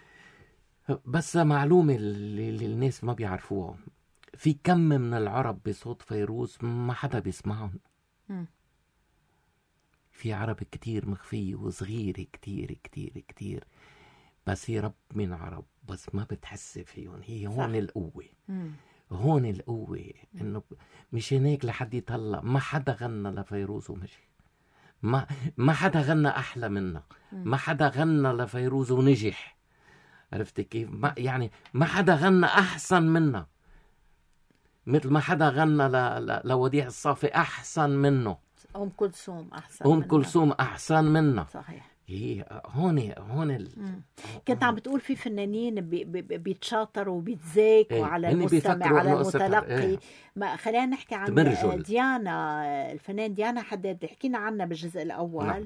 بس معلومة اللي اللي الناس ما بيعرفوها، في كم من العرب بصوت فيروز ما حدا بيسمعهم. مم. في عرب كتير مخفية وصغيرة كتير كتير كتير، بس هي رب من عرب، بس ما بتحسي فيهم. هي هون صح. القوة، مم. هون القوة. انه مش هيك لحد يطلع ما حدا غنى لفيروز ومشي، ما ما حدا غنى احلى منها، ما حدا غنى لفيروز ونجح. عرفتي كيف؟ ما يعني ما حدا غنى احسن منها، مثل ما حدا غنى ل... ل... لوديع الصافي احسن منه، ام كلثوم احسن ام منها. كلثوم احسن منها. صحيح. هي هون هون ال... مم. كنت عم بتقول في فنانين بي بي بيتشاطروا وبيتذاكوا إيه. على هن المستمع، بيفكروا على إنه قصة- المتلقي. إيه. ما خلينا نحكي عن تمرجوا. ديانا، الفنان ديانا حداد، حكينا عنها بالجزء الأول. نعم.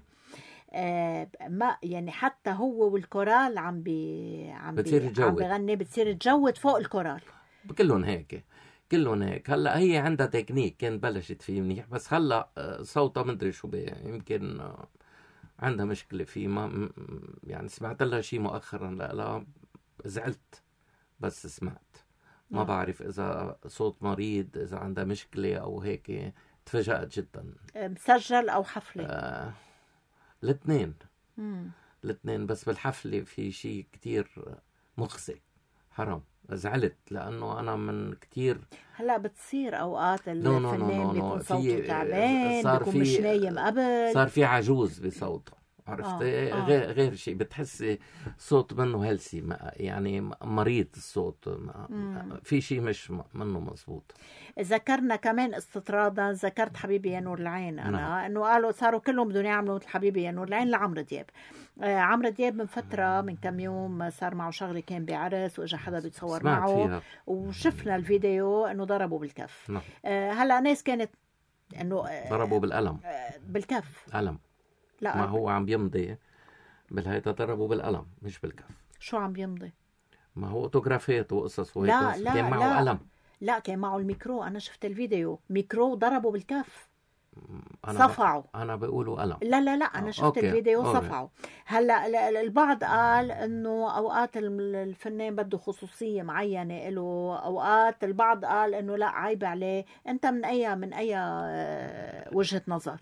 آه ما يعني حتى هو والكورال عم بي عم بتصير بي تجود. عم بغني، بتصير تجود فوق الكورال. كلهم هيك كلهم هيك. هلا هي عندها تكنيك كان بلشت فيه منيح، بس هلا آه، صوتها مدري شو بي يمكن آه، عندها مشكلة فيه. ما م- يعني سمعت لها شيء مؤخرا، لا لا زعلت بس سمعت. ما نعم. بعرف إذا صوت مريض، إذا عندها مشكلة أو هيك. تفاجأت جدا. آه، مسجل أو حفلة؟ آه الاثنين مم. الاثنين، بس بالحفلة في شيء كتير مخزي، حرام. زعلت لأنه أنا من كتير. هلا بتصير اوقات no, no, no, الفنان no, no. بيكون في- صوته تعبان، صار بيكون في- مش نايم قبل. صار في عجوز بصوته، عرفت؟ آه، آه. غير غير شيء، بتحسي صوت منه هلسي، ما- يعني مريض الصوت، ما مم. في شيء مش م- منه مزبوط. ذكرنا كمان استطرادا، ذكرت حبيبي يا نور العين انا نعم. انه قالوا صاروا كلهم بدهم يعملوا مثل حبيبي يا نور العين لعمرو دياب. آه عمرو دياب من فتره، من كم يوم صار معه شغله، كان بعرس واجا حدا بيتصور سمعت معه فيها. وشفنا الفيديو انه ضربوا بالكف. نعم. آه هلا ناس كانت انه آه ضربوا بالقلم. آه بالكف. قلم. لا ما هو عم يمضي بالهيدا، ضربوا بالقلم مش بالكف. شو عم بيمضي؟ ما هو اوتوغرافات وقصص وهيك، لا بس لا كان معه لا قلم. لا كان معه الميكرو، انا شفت الفيديو، ميكرو ضربوا بالكف، أنا صفعوا. ب... أنا بقوله قلم. لا لا لا انا آه، شفت أوكي، الفيديو أوكي. صفعوا. هلا ال- ال- البعض قال انه اوقات الم- الفنان بده خصوصيه معينه له، اوقات البعض قال انه لا عيب عليه. انت من اي من اي آه، وجهه نظر؟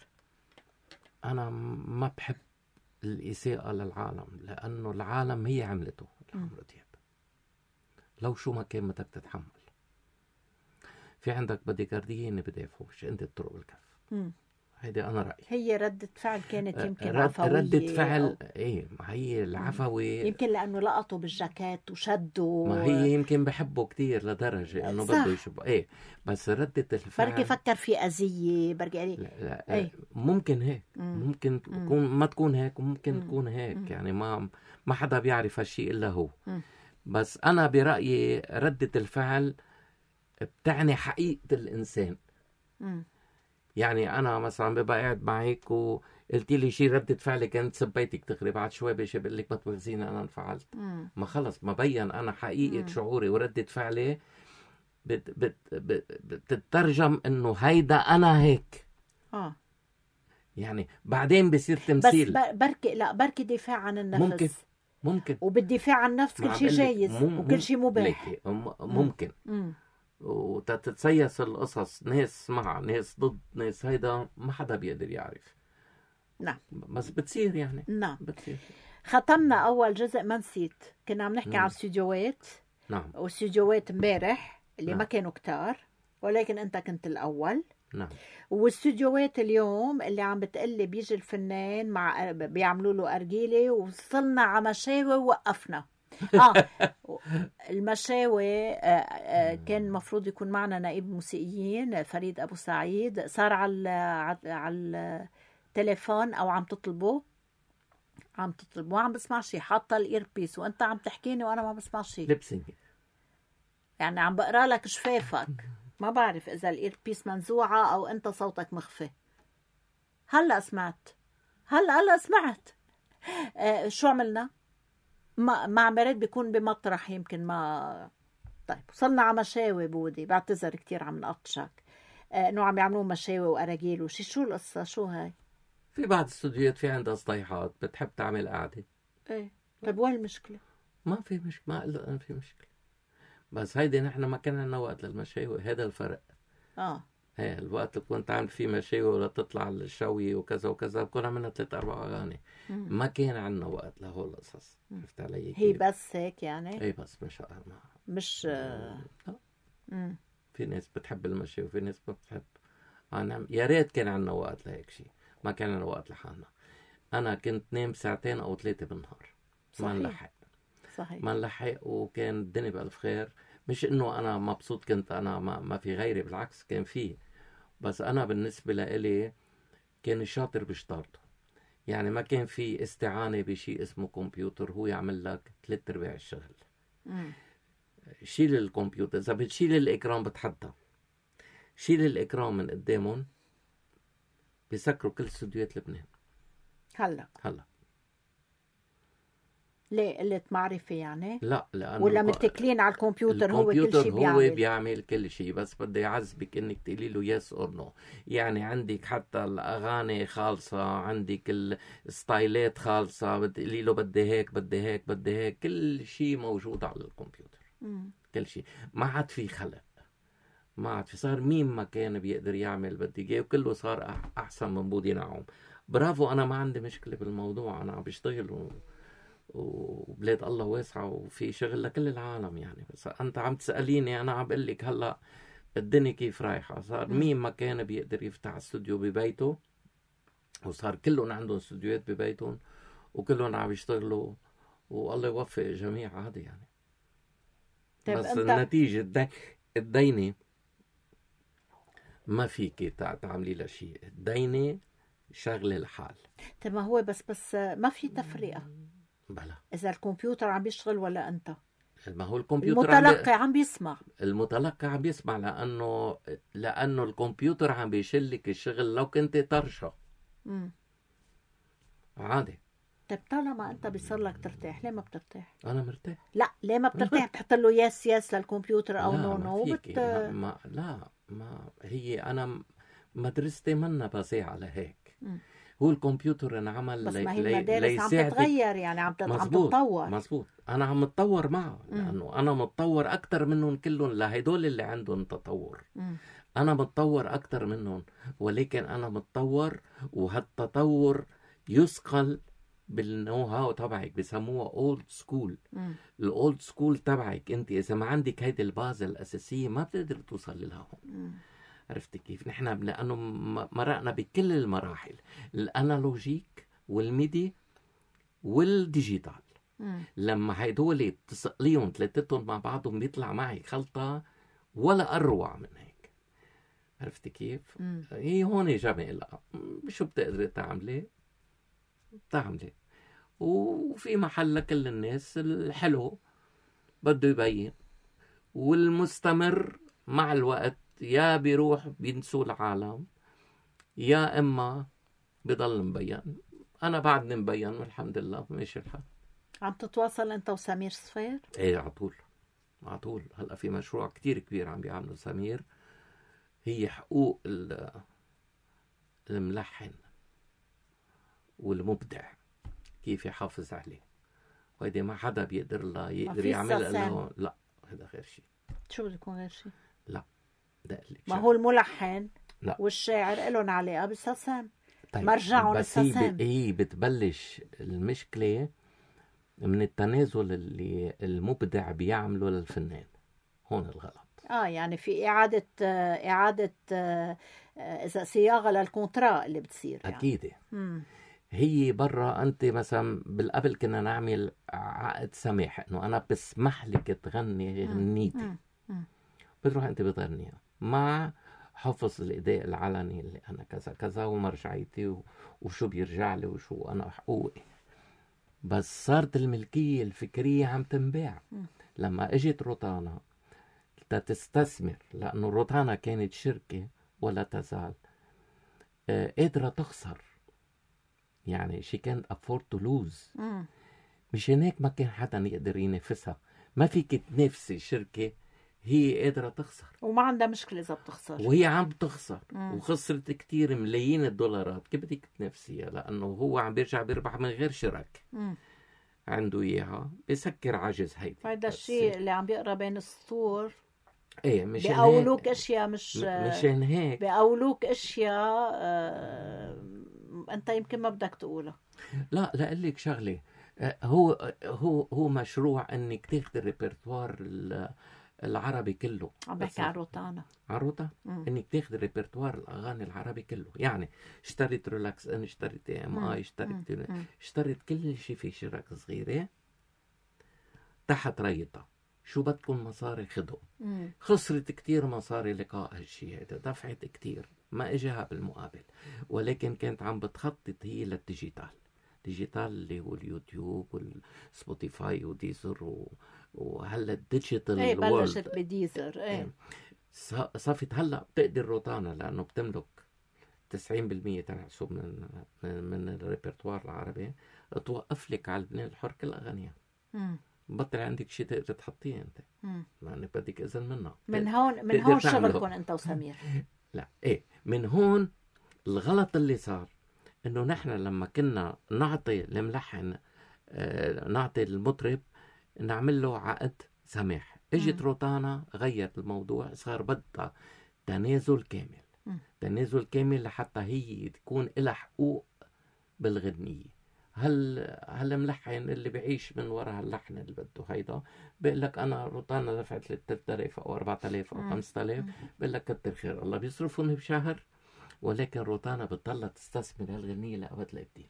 أنا ما بحب الإساءة للعالم، لأنه العالم هي عملته لعمرو دياب. لو شو ما كان بدك تتحمل. في عندك بديكارديين بدافعوش، أنت تطرق الكف. مم. هيدي أنا رأيي. هي ردة فعل كانت يمكن رد عفوية، ردة فعل أو إيه، ما هي العفوي. يمكن لأنه لقطوا بالجاكيت وشدوا. ما هي يمكن بحبه كتير لدرجة إنه صح. بده يشبه إيه، بس ردة الفعل بركي فكر في أذية، بركي يعني لا لا إيه. ممكن هيك، مم. ممكن تكون ما تكون هيك، وممكن مم. تكون هيك. مم. يعني ما ما حدا بيعرف هالشيء إلا هو. مم. بس أنا برأيي ردة الفعل بتعني حقيقة الإنسان. مم. يعني أنا مثلا ببقى قاعد معك وقلتي لي شيء، ردة فعلي كانت سبيتك تغري، بعد شوي بيجي بقول لك ما تبغزيني أنا انفعلت. مم. ما خلص ما بين أنا حقيقة مم. شعوري وردة فعلي بت بت بت بتترجم إنه هيدا أنا هيك. آه. يعني بعدين بصير بس تمثيل. ب- بركي لا بركي دفاع عن النفس. ممكن ممكن وبالدفاع عن النفس ما كل عم شيء بقول لك جايز مم- وكل شيء مباح. ليكي، م- ممكن مم. وتتسيس القصص، ناس مع ناس ضد ناس، هيدا ما حدا بيقدر يعرف. نعم. بس بتصير يعني نعم. بتصير. ختمنا أول جزء، ما نسيت كنا عم نحكي مم. عن استوديوهات، نعم واستوديوهات امبارح اللي نعم. ما كانوا كتار، ولكن أنت كنت الأول. نعم. والاستوديوهات اليوم اللي عم بتقلي بيجي الفنان مع بيعملوا له أرجيلة، وصلنا على مشاوي ووقفنا. اه المشاوي آه آه كان المفروض يكون معنا نائب موسيقيين فريد ابو سعيد، صار على على التليفون او عم تطلبه عم تطلبه عم بسمع شيء، حاطه الايربيس وانت عم تحكيني وانا ما بسمع شيء، لبسنج يعني عم بقرا لك شفافك، ما بعرف اذا الايربيس منزوعه او انت صوتك مخفي. هلا سمعت هلا هلا سمعت. آه شو عملنا؟ ما مع مرات بيكون بمطرح يمكن ما. طيب وصلنا على مشاوي بودي، بعتذر كتير عم نقطشك، آه انه عم يعملوا مشاوي واراجيل وشي. شو القصه؟ شو هاي؟ في بعض الاستوديوهات في عندها صيحات بتحب تعمل قعده. ايه طيب وين المشكله؟ ما في مشكله، ما قلت انا في مشكله، بس هيدي نحن ما كان عندنا وقت للمشاوي، هذا الفرق. اه ايه الوقت اللي كنت عامل فيه مشاوي ولا تطلع الشوي وكذا وكذا بكون عملنا ثلاث اربع اغاني. مم. ما كان عندنا وقت لهول القصص. عرفت علي هي كيف؟ بس هيك يعني؟ ايه بس مش ما. مش آه. مم. في ناس بتحب المشي وفي ناس ما بتحب. أنا يا ريت كان عندنا وقت لهيك شيء، ما كان عندنا وقت لحالنا. أنا كنت نام ساعتين أو ثلاثة بالنهار، ما نلحق صحيح ما نلحق، وكان الدنيا بألف خير. مش إنه أنا مبسوط كنت أنا ما, ما في غيري، بالعكس كان فيه، بس أنا بالنسبة لإلي كان الشاطر بشطارته. يعني ما كان في استعانة بشيء اسمه كمبيوتر هو يعمل لك ثلاث أرباع الشغل. مم. شيل الكمبيوتر، إذا بتشيل الإكرام بتحدى، شيل الإكرام من قدامهم بيسكروا كل استوديوهات لبنان. هلا هلا ليه قلة معرفة يعني؟ لا لأنه ولا متكلين على الكمبيوتر هو كل شيء هو بيعمل؟ بيعمل كل شيء، بس بده يعذبك انك تقولي له يس اور نو. يعني عندك حتى الاغاني خالصة، عندك الستايلات خالصة، بتقولي له بدي هيك بدي هيك بدي هيك، كل شيء موجود على الكمبيوتر. مم. كل شيء، ما عاد في خلق، ما عاد في. صار مين ما كان بيقدر يعمل بدي اياه، وكله صار احسن من بودي نعوم. برافو، انا ما عندي مشكلة بالموضوع، انا عم بشتغل و... وبلاد الله واسعة وفي شغل لكل العالم يعني. بس أنت عم تسأليني، أنا عم بقول لك هلأ الدنيا كيف رايحة. صار مين ما كان بيقدر يفتح استوديو ببيته، وصار كلهم عندهم استوديوهات ببيتهم وكلهم عم يشتغلوا، والله يوفق الجميع عادي يعني. بس انت... النتيجة الدي... الدينة ما فيك تعملي لها شيء، الدينة شغلة الحال. طيب ما هو بس بس ما في تفرقة بلا إذا الكمبيوتر عم بيشتغل ولا أنت. ما هو الكمبيوتر المتلقي عم, عم بيسمع المتلقي عم بيسمع لأنه لأنه الكمبيوتر عم بيشلك الشغل لو كنت طرشة. امم عادي. طيب طالما أنت بيصير لك ترتاح، ليه ما بترتاح؟ أنا مرتاح. لا ليه ما بترتاح؟ بتحط له يس يس للكمبيوتر أو نو نو بت... ما... ما لا ما هي أنا مدرستي منا بسيعة على هيك. م. هو الكمبيوتر انعمل بس ما هي المدارس لي... عم تتغير يعني، عم عم تتطور. مزبوط، انا عم اتطور معه، لانه انا متطور اكثر منهم كلهم، لهدول اللي عندهم تطور. م. انا متطور اكثر منهم، ولكن انا متطور، وهالتطور يثقل بالنو هاو تبعك، بسموها اولد سكول. الاولد سكول تبعك انت اذا ما عندك هيدي البازه الاساسيه ما بتقدر توصل لها هون. عرفت كيف؟ نحن لأنه مرقنا بكل المراحل، الأنالوجيك والميدي والديجيتال. مم. لما هيدول تسقليهم ثلاثتهم مع بعضهم بيطلع معي خلطة ولا أروع من هيك. عرفت كيف؟ مم. هي هون جميلة، شو بتقدري تعملي؟ تعملي، وفي محل لكل الناس. الحلو بده يبين، والمستمر مع الوقت يا بيروح بينسوا العالم، يا إما بيضل مبين. أنا بعدني مبين والحمد لله ماشي الحال. عم تتواصل أنت وسمير صفير؟ إيه على طول على طول. هلأ في مشروع كتير كبير عم بيعمله سمير، هي حقوق الملحن والمبدع، كيف يحافظ عليه. وهيدي ما حدا بيقدر لا يقدر يعمل إلا لا، هذا غير شيء. شو بده يكون غير شيء؟ لا ما هو الملحن لا. والشاعر لهم علاقة بالسسام. طيب. مرجعهم بس للسسام. هي بتبلش المشكلة من التنازل اللي المبدع بيعمله للفنان، هون الغلط. اه يعني في اعاده آه اعاده آه اذا صياغه للكونترا اللي بتصير يعني. اكيد. مم. هي برا انت مثلا بالقبل كنا نعمل عقد سماح انه انا بسمح لك تغني غنيتي، مم. مم. بتروح انت بتغنيها مع حفظ الاداء العلني اللي انا كذا كذا ومرجعيتي و... وشو بيرجع لي وشو انا حقوقي. بس صارت الملكيه الفكريه عم تنباع. مم. لما اجت روتانا تستثمر، لانه روتانا كانت شركه ولا تزال آه قادره تخسر، يعني she can't afford to lose. مم. مش هناك ما كان حدا يقدر ينافسها. ما فيك تنافسي شركة هي قادرة تخسر، وما عندها مشكلة إذا بتخسر، وهي عم بتخسر مم. وخسرت كتير ملايين الدولارات. كيف بدك تنافسيها؟ لأنه هو عم بيرجع بيربح من غير شرك مم. عنده إياها، بيسكر عجز هيدي. هذا الشيء اللي عم بيقرا بين السطور. ايه مش بيقولوك اشياء مش مشان هيك بيقولوك اشياء آه... انت يمكن ما بدك تقولها. لا لا اقول لك شغله، هو هو هو مشروع انك تاخذي الريpertoire العربي كله. عم بحكي عن روتانا. عن روتا انك تاخذي الريpertoire الاغاني العربي كله، يعني اشتريت ريلاكس ان، اشتريت ام اي، اشتريت اشتريت كل شيء في شركه صغيره تحت رايتها. شو بدكم مصاري خدوا. خسرت كتير مصاري لقاء هالشيء هذا، دفعت كتير ما اجاها بالمقابل، ولكن كانت عم بتخطط هي للديجيتال. ديجيتال اللي هو اليوتيوب والسبوتيفاي وديزر و... وهلا الديجيتال ايه بلشت بديزر. ايه صافت هلا بتقدر روتانا لانه بتملك تسعين بالمية تنحسب من من, من الريpertoire العربي، توقف لك على البناء الحر كل اغانيها. بطل عندك شيء تقدر تحطيه انت، ما انك بدك اذن منها. من هون من هون شغلكم انت وسمير. لا ايه من هون الغلط اللي صار انه نحن لما كنا نعطي الملحن آه نعطي المطرب نعمل له عقد سماح، اجت روتانا غيرت الموضوع، صار بدها تنازل كامل. م. تنازل كامل لحتى هي تكون لها حقوق بالغنية. هل هالملحن اللي بعيش من وراء هاللحن اللي بده هيدا بقول لك انا روتانا دفعت لي ثلاثة آلاف او أربعة آلاف او خمسة آلاف، بقول لك كتر خير الله بيصرفهم بشهر، ولكن روتانا بتضلها تستثمر هالغنية لأبد الأبدين.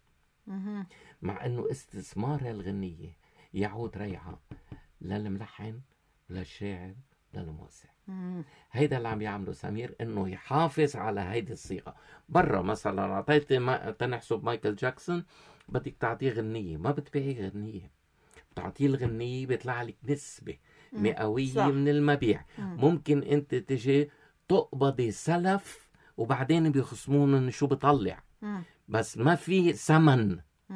مع انه استثمار هالغنية يعود ريعة للملحن للشاعر للموزع. هيدا اللي عم يعمله سمير، انه يحافظ على هيدي الصيغة. برا مثلا اعطيت ما... تنحسب مايكل جاكسون بدك تعطيه غنية، ما بتبيعي غنية، بتعطيه الغنية بيطلع لك نسبة مئوية صح. من المبيع. مم. ممكن انت تجي تقبضي سلف وبعدين بيخصمون من شو بطلع. مم. بس ما في ثمن.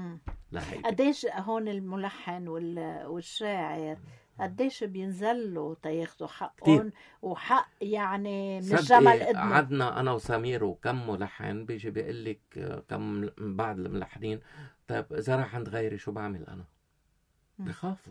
قديش هون الملحن والشاعر قديش بينزلوا تياخدوا حقهم وحق يعني من الجمل قدمه؟ عدنا انا وسمير وكم ملحن بيجي بيقول لك كم بعض الملحنين، طيب اذا راح عند غيري شو بعمل انا؟ بخافوا.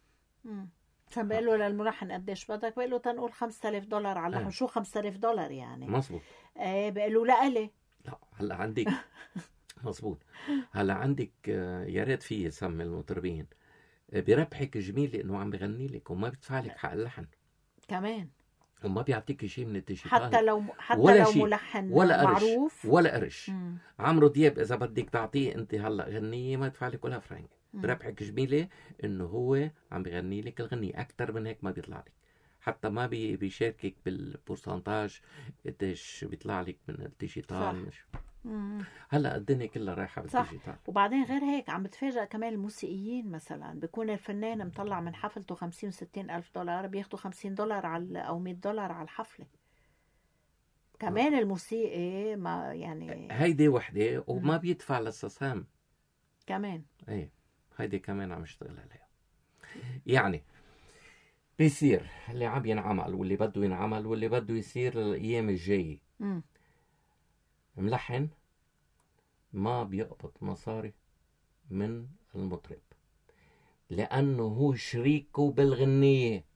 فبقول له للملحن قديش بدك؟ بقول له تنقول خمسة آلاف دولار على اللحن. شو خمسة آلاف دولار يعني؟ مزبوط. ايه بقول له لا إلي. لا هلا عندك مزبوط. هلا عندك يا ريت في سمي المطربين بيربحك جميل انه عم بغني لك وما بيدفع لك حق اللحن كمان، وما بيعطيك شيء من الديجيتال، حتى لو حتى ولا لو ملحن ولا معروف ولا قرش. عمرو دياب اذا بدك تعطيه انت هلا غنيه ما يدفع لك ولا فرنك، بربحك جميله انه هو عم بغني لك الغنيه، اكثر من هيك ما بيطلع لك، حتى ما بي بيشاركك بالبورسنتاج قديش بيطلع لك من الديجيتال. مش هلا الدنيا كلها رايحه بالديجيتال. وبعدين غير هيك عم بتفاجئ كمان الموسيقيين، مثلا بيكون الفنان مطلع من حفلته خمسين وستين ألف دولار، بياخدوا خمسين دولار على أو مية دولار على الحفلة. كمان آه. الموسيقى ما يعني هيدي وحدة وما بيدفع للسسام كمان. ايه هيدي كمان عم يشتغل عليها. يعني بيصير اللي عم ينعمل واللي بده ينعمل واللي بده يصير الأيام الجاية. م. ملحن ما بيقبض مصاري من المطرب لأنه هو شريكه بالغنية.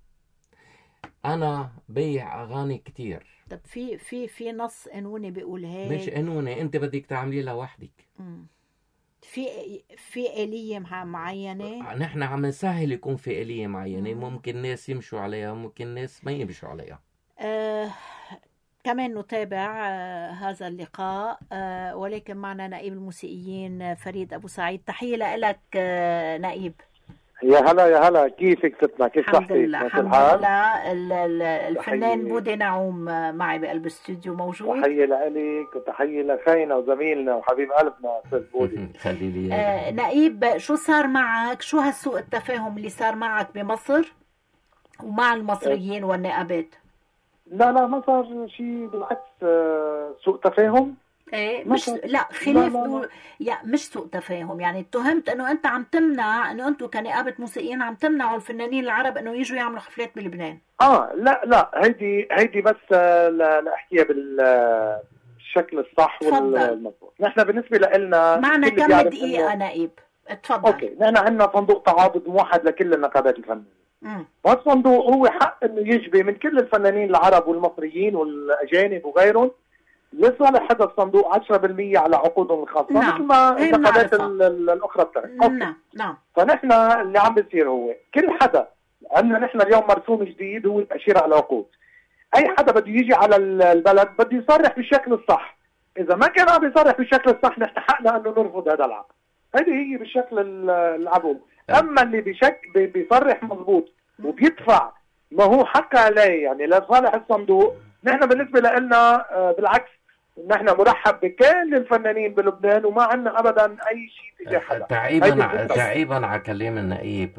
أنا بيع أغاني كتير. طب في في في نص قانوني بيقول هيك؟ مش قانوني، أنت بدك تعملي لها وحدك. في في آلية معينة؟ نحن عم نسهل يكون في آلية معينة، ممكن ناس يمشوا عليها، ممكن ناس ما يمشوا عليها. آه كمان نتابع آه هذا اللقاء، آه ولكن معنا نائب الموسيقيين فريد أبو سعيد. تحية لك آه نائب. يا هلا يا هلا، كيفك ستنا؟ كيف صحتك؟ الحمد لله الحمد لله. الفنان بودي نعوم معي بقلب الاستوديو موجود. تحية لك وتحية لخينا وزميلنا وحبيب قلبنا استاذ بودي. خلي لي آه نائب، شو صار معك؟ شو هالسوء التفاهم اللي صار معك بمصر ومع المصريين والنقابات؟ لا لا ما صار شيء، بالعكس سوء تفاهم. ايه مش لا خلاف لا لا لا. يا مش سوء تفاهم، يعني اتهمت انه انت عم تمنع، انه انتم كنقابه موسيقيين عم تمنعوا الفنانين العرب انه يجوا يعملوا حفلات بلبنان. اه لا لا هيدي هيدي بس لاحكيها بالشكل الصح والمضبوط. نحن بالنسبه لنا معنا كم دقيقه نائب، اتفضل. اوكي، نحن عندنا صندوق تعاضد موحد لكل النقابات الفنيه. وهذا الصندوق هو حق انه يجبي من كل الفنانين العرب والمصريين والاجانب وغيرهم لصالح هذا الصندوق عشرة بالمئة على عقودهم الخاصه. نعم. مثل ما النقابات الاخرى بتعمل. نعم نعم. فنحن اللي عم بيصير هو كل حدا عندنا نحن اليوم مرسوم جديد هو التاشيره على العقود. اي حدا بده يجي على البلد بده يصرح بالشكل الصح، اذا ما كان عم يصرح بالشكل الصح نحن حقنا انه نرفض هذا العقد. هذه هي بالشكل العبود. اما اللي بشك بيصرح مضبوط وبيدفع ما هو حق عليه يعني لصالح الصندوق، نحن بالنسبه لنا بالعكس، نحن مرحب بكل الفنانين بلبنان وما عندنا ابدا اي شيء تجاه حدا. تعيبا تعيبا على كلام النقيب،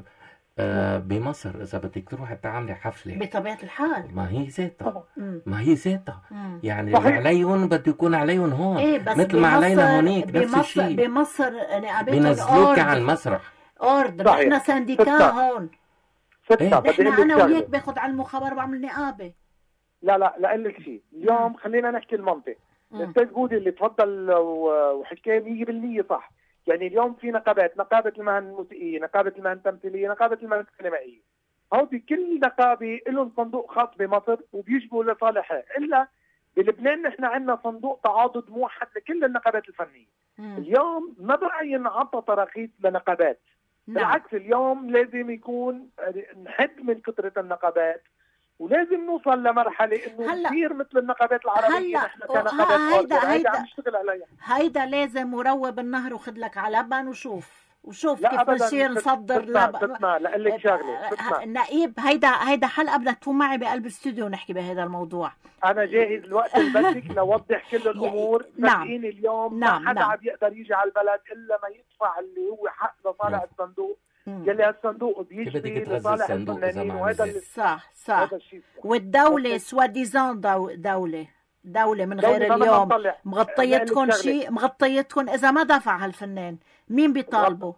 آه بمصر اذا بدك تروح تعملي حفله بطبيعه الحال ما هي ذاتها ما هي ذاتها يعني اللي عليهم بده يكون عليهم هون. إيه بس مثل ما علينا هونيك نفس الشيء. بمصر نقابتهم بينزلوك على المسرح اوردر. نحن سنديكا هون ستة. نحن انا وياك باخذ على المخابر بعمل نقابه. لا لا لا لك شيء اليوم مم. خلينا نحكي المنطق. الاستاذ بودي اللي تفضل وحكى مية بالمية صح. يعني اليوم في نقابات، نقابه المهن الموسيقيه، نقابه المهن التمثيليه، نقابه المهن السينمائيه. هودي كل نقابه لهم صندوق خاص بمصر وبيجبوا لصالحها، الا بلبنان نحن عندنا صندوق تعاضد موحد لكل النقابات الفنيه. مم. اليوم ما بقى ينعطى تراخيص لنقابات. نعم. بالعكس اليوم لازم يكون نحد من كثره النقابات، ولازم نوصل لمرحله انه نصير مثل النقابات العربيه. نحن كنقابات هيدا هيدا عم نشتغل عليها. هيدا لازم مروب النهر وخذ لك على لبن وشوف وشوف كيف بنصير نصدر لبن. لا لك شغله نقيب، هيدا هيدا حلقه بدك تكون معي بقلب الاستوديو ونحكي بهذا الموضوع. انا جاهز الوقت اللي بدك نوضح كل الامور. نعم. اليوم نعم. ما حدا نعم. عم يقدر يجي على البلد الا ما يدفع اللي هو حق لصالح الصندوق. يلي هالصندوق بيجبي لصالح الفنانين. وهذا صح صح. والدولة سوا ديزان دولة دولة من غير اليوم مغطيتكم شيء، مغطيتكم إذا ما دفع هالفنان مين بيطالبوا؟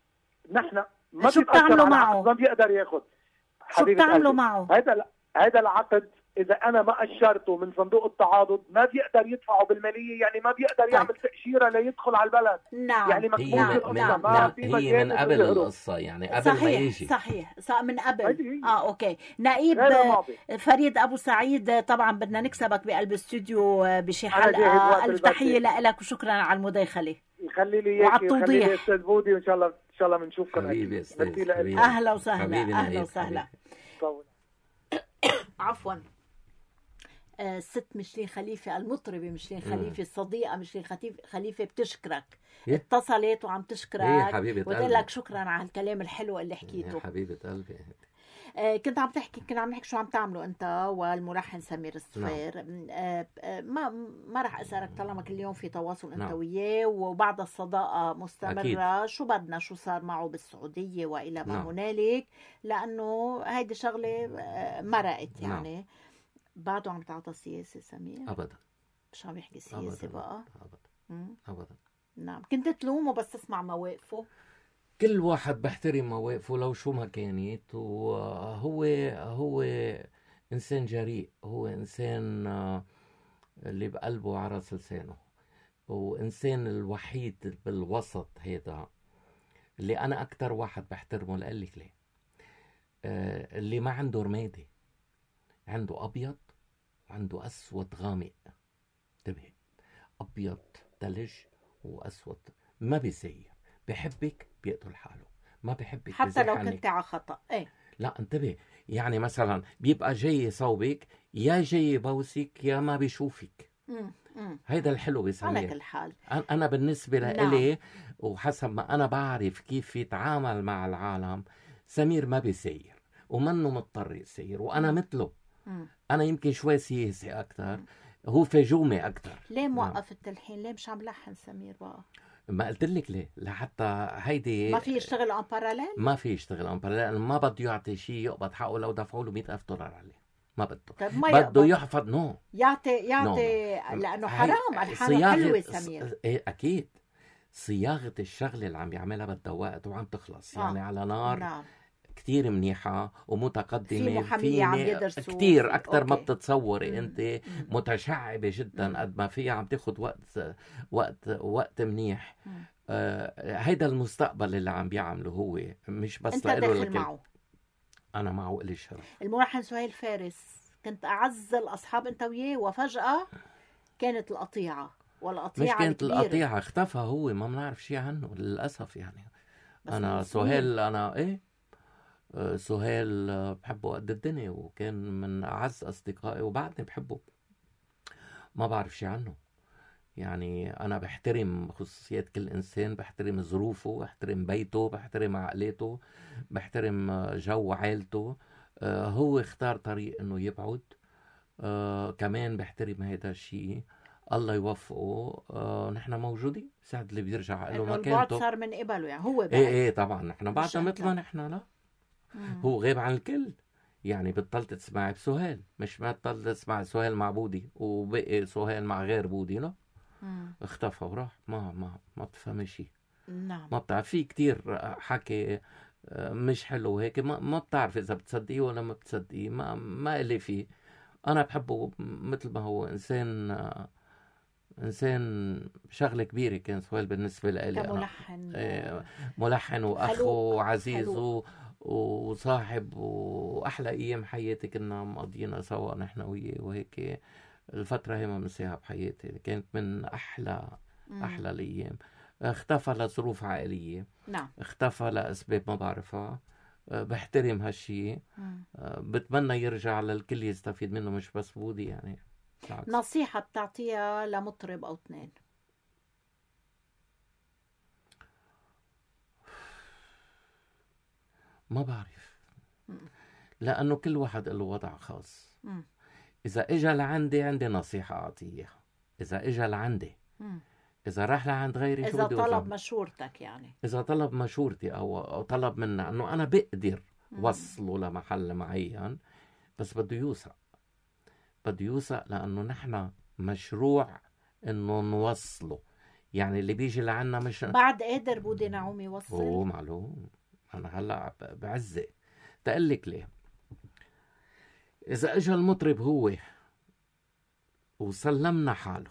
نحن ما شو بتعملوا معه؟ ما بيقدر ياخذ. شو بتعملوا معه؟ هذا هذا العقد إذا أنا ما أشرته من صندوق التعاضد ما بيقدر يدفعه بالمالية، يعني ما بيقدر يعمل طيب. تأشيرة ليدخل على البلد. نعم. يعني هي, من, نعم. نعم. هي من قبل القصة، يعني قبل صحيح. ما يجي. صحيح صح من قبل. آه أوكي. نائب فريد أبو سعيد، طبعا بدنا نكسبك بقلب الاستوديو بشي حلقة. ألف تحية لك وشكرا على المداخلة. يخلي لي إياك ويخلي لي أستاذ بودي، وإن شاء الله إن شاء الله بنشوفكم. حبيبي أستاذ. أهلا وسهلا. أهلا وسهلا. عفوا. الست مشلين خليفة، المطربة مشلين خليفة، الصديقة مشلين خليفة بتشكرك. إيه؟ اتصلت وعم تشكرك. إيه وقلت لك شكرا على الكلام الحلو اللي حكيته. يا حبيبة قلبي. آه كنت عم تحكي كنا عم نحكي شو عم تعملوا انت والملحن سمير الصفير. نعم. آه ما ما راح اسالك طالما كل يوم في تواصل انت نعم. وياه وبعض الصداقه مستمره. أكيد. شو بدنا شو صار معه بالسعوديه والى ما نعم. هنالك، لانه هيدي شغله مرقت يعني. نعم. بعده عم تعطى سياسة سمير؟ أبدا. مش عم يحكي سياسة بقى؟ أبدا. أبدا. نعم. كنت تلومه بس تسمع مواقفه؟ كل واحد بحترم مواقفه لو شو ما كانت، وهو هو إنسان جريء، هو إنسان اللي بقلبه عرس لسانه، وإنسان الوحيد بالوسط هيدا اللي أنا أكتر واحد بحترمه. لقلك ليه؟ اللي ما عنده رمادي، عنده أبيض وعنده أسود غامق. انتبه، أبيض تلج وأسود ما بيسير. بحبك بيقتل حاله، ما بحبك حتى لو بزحنك. كنت على خطأ. ايه لا انتبه، يعني مثلا بيبقى جاي يصوبك، يا جاي يبوسك يا ما بيشوفك. مم. مم. هيدا الحلو على بيسميه. كل حال أنا- أنا بالنسبة نعم. لإلي وحسب ما أنا بعرف كيف يتعامل مع العالم، سمير ما بيسير ومنه مضطر يسير، وأنا مم. مثله. مم. أنا يمكن شوي سياسي أكتر، هو فجومي أكتر. ليه موقف التلحين؟ ليه مش عم لحن سمير بقى؟ ما قلت لك ليه؟ لحتى هيدي ما في يشتغل ان باراليل؟ ما في يشتغل أمبر، لأن ما بده يعطي شيء يقبض حقه لو دفعوا له مئة ألف دولار عليه، ما بده. طيب ما بده يقبض. يحفظ نو يعطي يعطي No, no. لانه هي- حرام الحانه صياغة- حلوه سمير. ايه اكيد صياغه الشغله اللي عم يعملها بدها وقت وعم تخلص، آه. يعني على نار نعم. كتير منيحه ومتقدمه، في محامية عم ن- يدرسوا كتير في- اكثر ما أوكي. بتتصوري مم. انت، مم. متشعبه جدا مم. قد ما فيها عم تاخذ وقت وقت وقت منيح. مم. آه هيدا المستقبل اللي عم بيعمله هو، مش بس انت لإله داخل لكل- معه. انا معه إلي شرف. الملحن سهيل فارس كنت اعز الاصحاب انت وياه، وفجاه كانت القطيعه، مش والقطيعه كانت الكبيرة. القطيعة، اختفى هو، ما بنعرف شيء عنه للأسف. يعني بس أنا من سهيل أنا إيه آه، سهيل آه، بحبه قد الدنيا، وكان من أعز أصدقائي وبعدني بحبه. ما بعرف شيء عنه. يعني أنا بحترم خصوصيات كل إنسان، بحترم ظروفه، بحترم بيته، بحترم عقليته، بحترم آه، جو عائلته. آه، هو اختار طريق إنه يبعد. آه، كمان بحترم هذا الشيء. الله يوفقه. آه، نحن موجودين، سعد اللي بيرجع له انه البعد مكانته. صار من قبله، يعني هو بعد. ايه ايه طبعا نحن مش بعدنا أنت. مثله، نحن لا. مم. هو غيب عن الكل. يعني بطلت تسمعي بسهيل، مش ما بطلت تسمع سهيل مع بودي وبقي سهيل مع غير بودي، لا. مم. اختفى وراح. ما ما ما بتفهمي شيء. نعم. ما بتعرف. في كتير حكي آه، مش حلو هيك، ما, ما بتعرف اذا بتصدقيه ولا ما بتصدقيه. ما ما إلي فيه. انا بحبه مثل ما هو انسان. آه، انسان شغله كبيره كان سهيل بالنسبه لي انا. كملحن. إيه، ملحن واخ خلوق. وعزيز خلوق. و- وصاحب، واحلى ايام حياتي كنا مقضينا سوا نحن وياه، وهيك الفتره هي ما بنساها بحياتي، كانت من احلى مم. احلى الايام. اختفى لظروف عائليه، نعم. اختفى لاسباب ما بعرفها. أه، بحترم هالشي. مم. أه، بتمنى يرجع للكل يستفيد منه، مش بس بودي يعني. بالعكس. نصيحة بتعطيها لمطرب أو اثنين؟ ما بعرف، مم. لانه كل واحد له وضع خاص. مم. إذا إجا لعندي عندي نصيحة أعطيه إياها. إذا إجا لعندي، مم. إذا راح لعند غيري شو إذا بدي طلب أوصل؟ مشورتك يعني. إذا طلب مشورتي أو أو طلب منا إنه أنا بقدر مم. وصله لمحل معين، بس بده يوثق. بده يوثق لأنه نحن مشروع إنه نوصله. يعني اللي بيجي لعنا مش بعد قادر بودي نعوم أوه يوصل؟ معلوم. أنا هلا ب- بعزق تقلك ليه. إذا إجا المطرب هو وسلمنا حاله،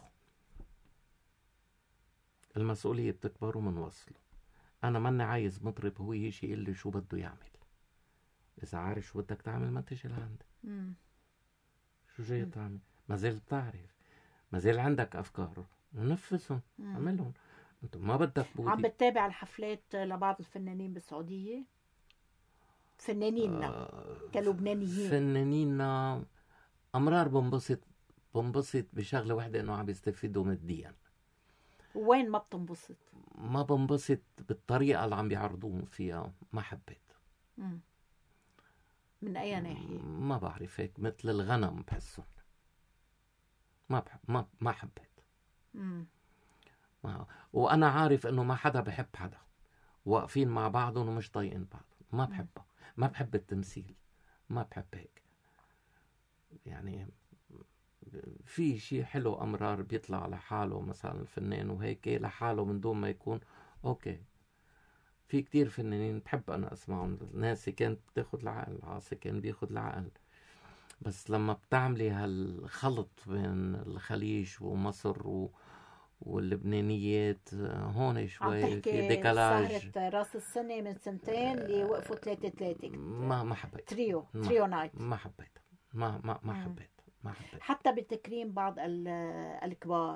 المسؤولية بتكبر ومنوصله. أنا ماني عايز مطرب هو يجي يقول لي شو بده يعمل. إذا عارف شو بدك تعمل ما تجي لعندي. مم. شو جاي مم. تعمل؟ ما زال بتعرف، ما زال عندك أفكار، نفذهم، مم. اعملهم. أنت ما بدك عم بودي. بتتابع الحفلات لبعض الفنانين بالسعودية؟ فنانيننا آه، كلبنانيين. فنانينا أمرار بنبسط بنبسط بشغلة واحدة، إنه عم يستفيدوا ماديا. وين ما بتنبسط؟ ما بنبسط بالطريقة اللي عم بيعرضون فيها. ما حبيت. مم. من أي ناحية؟ ما بعرف، هيك مثل الغنم بحسهم. ما بحب ما ما حبيت. مم. ما وأنا عارف إنه ما حدا بحب حدا، واقفين مع بعضهم ومش طايقين بعض. ما بحبها. ما بحب التمثيل. ما بحب هيك. يعني في شيء حلو أمرار بيطلع لحاله مثلا الفنان وهيك لحاله من دون ما يكون أوكي. في كتير فنانين بحب أنا أسمعهم. ناسي كانت بتاخد العقل، عاصي كان بياخد العقل. بس لما بتعملي هالخلط بين الخليج ومصر و... واللبنانيات، هون عم شوي في تحكي ديكالاج. سهرة راس السنة من سنتين اللي وقفوا ثلاثة ثلاثة. ما ما حبيت. تريو ما- تريو نايت. ما حبيت. ما ما ما مم. حبيت. ما حبيت. حتى بتكريم بعض ال- الكبار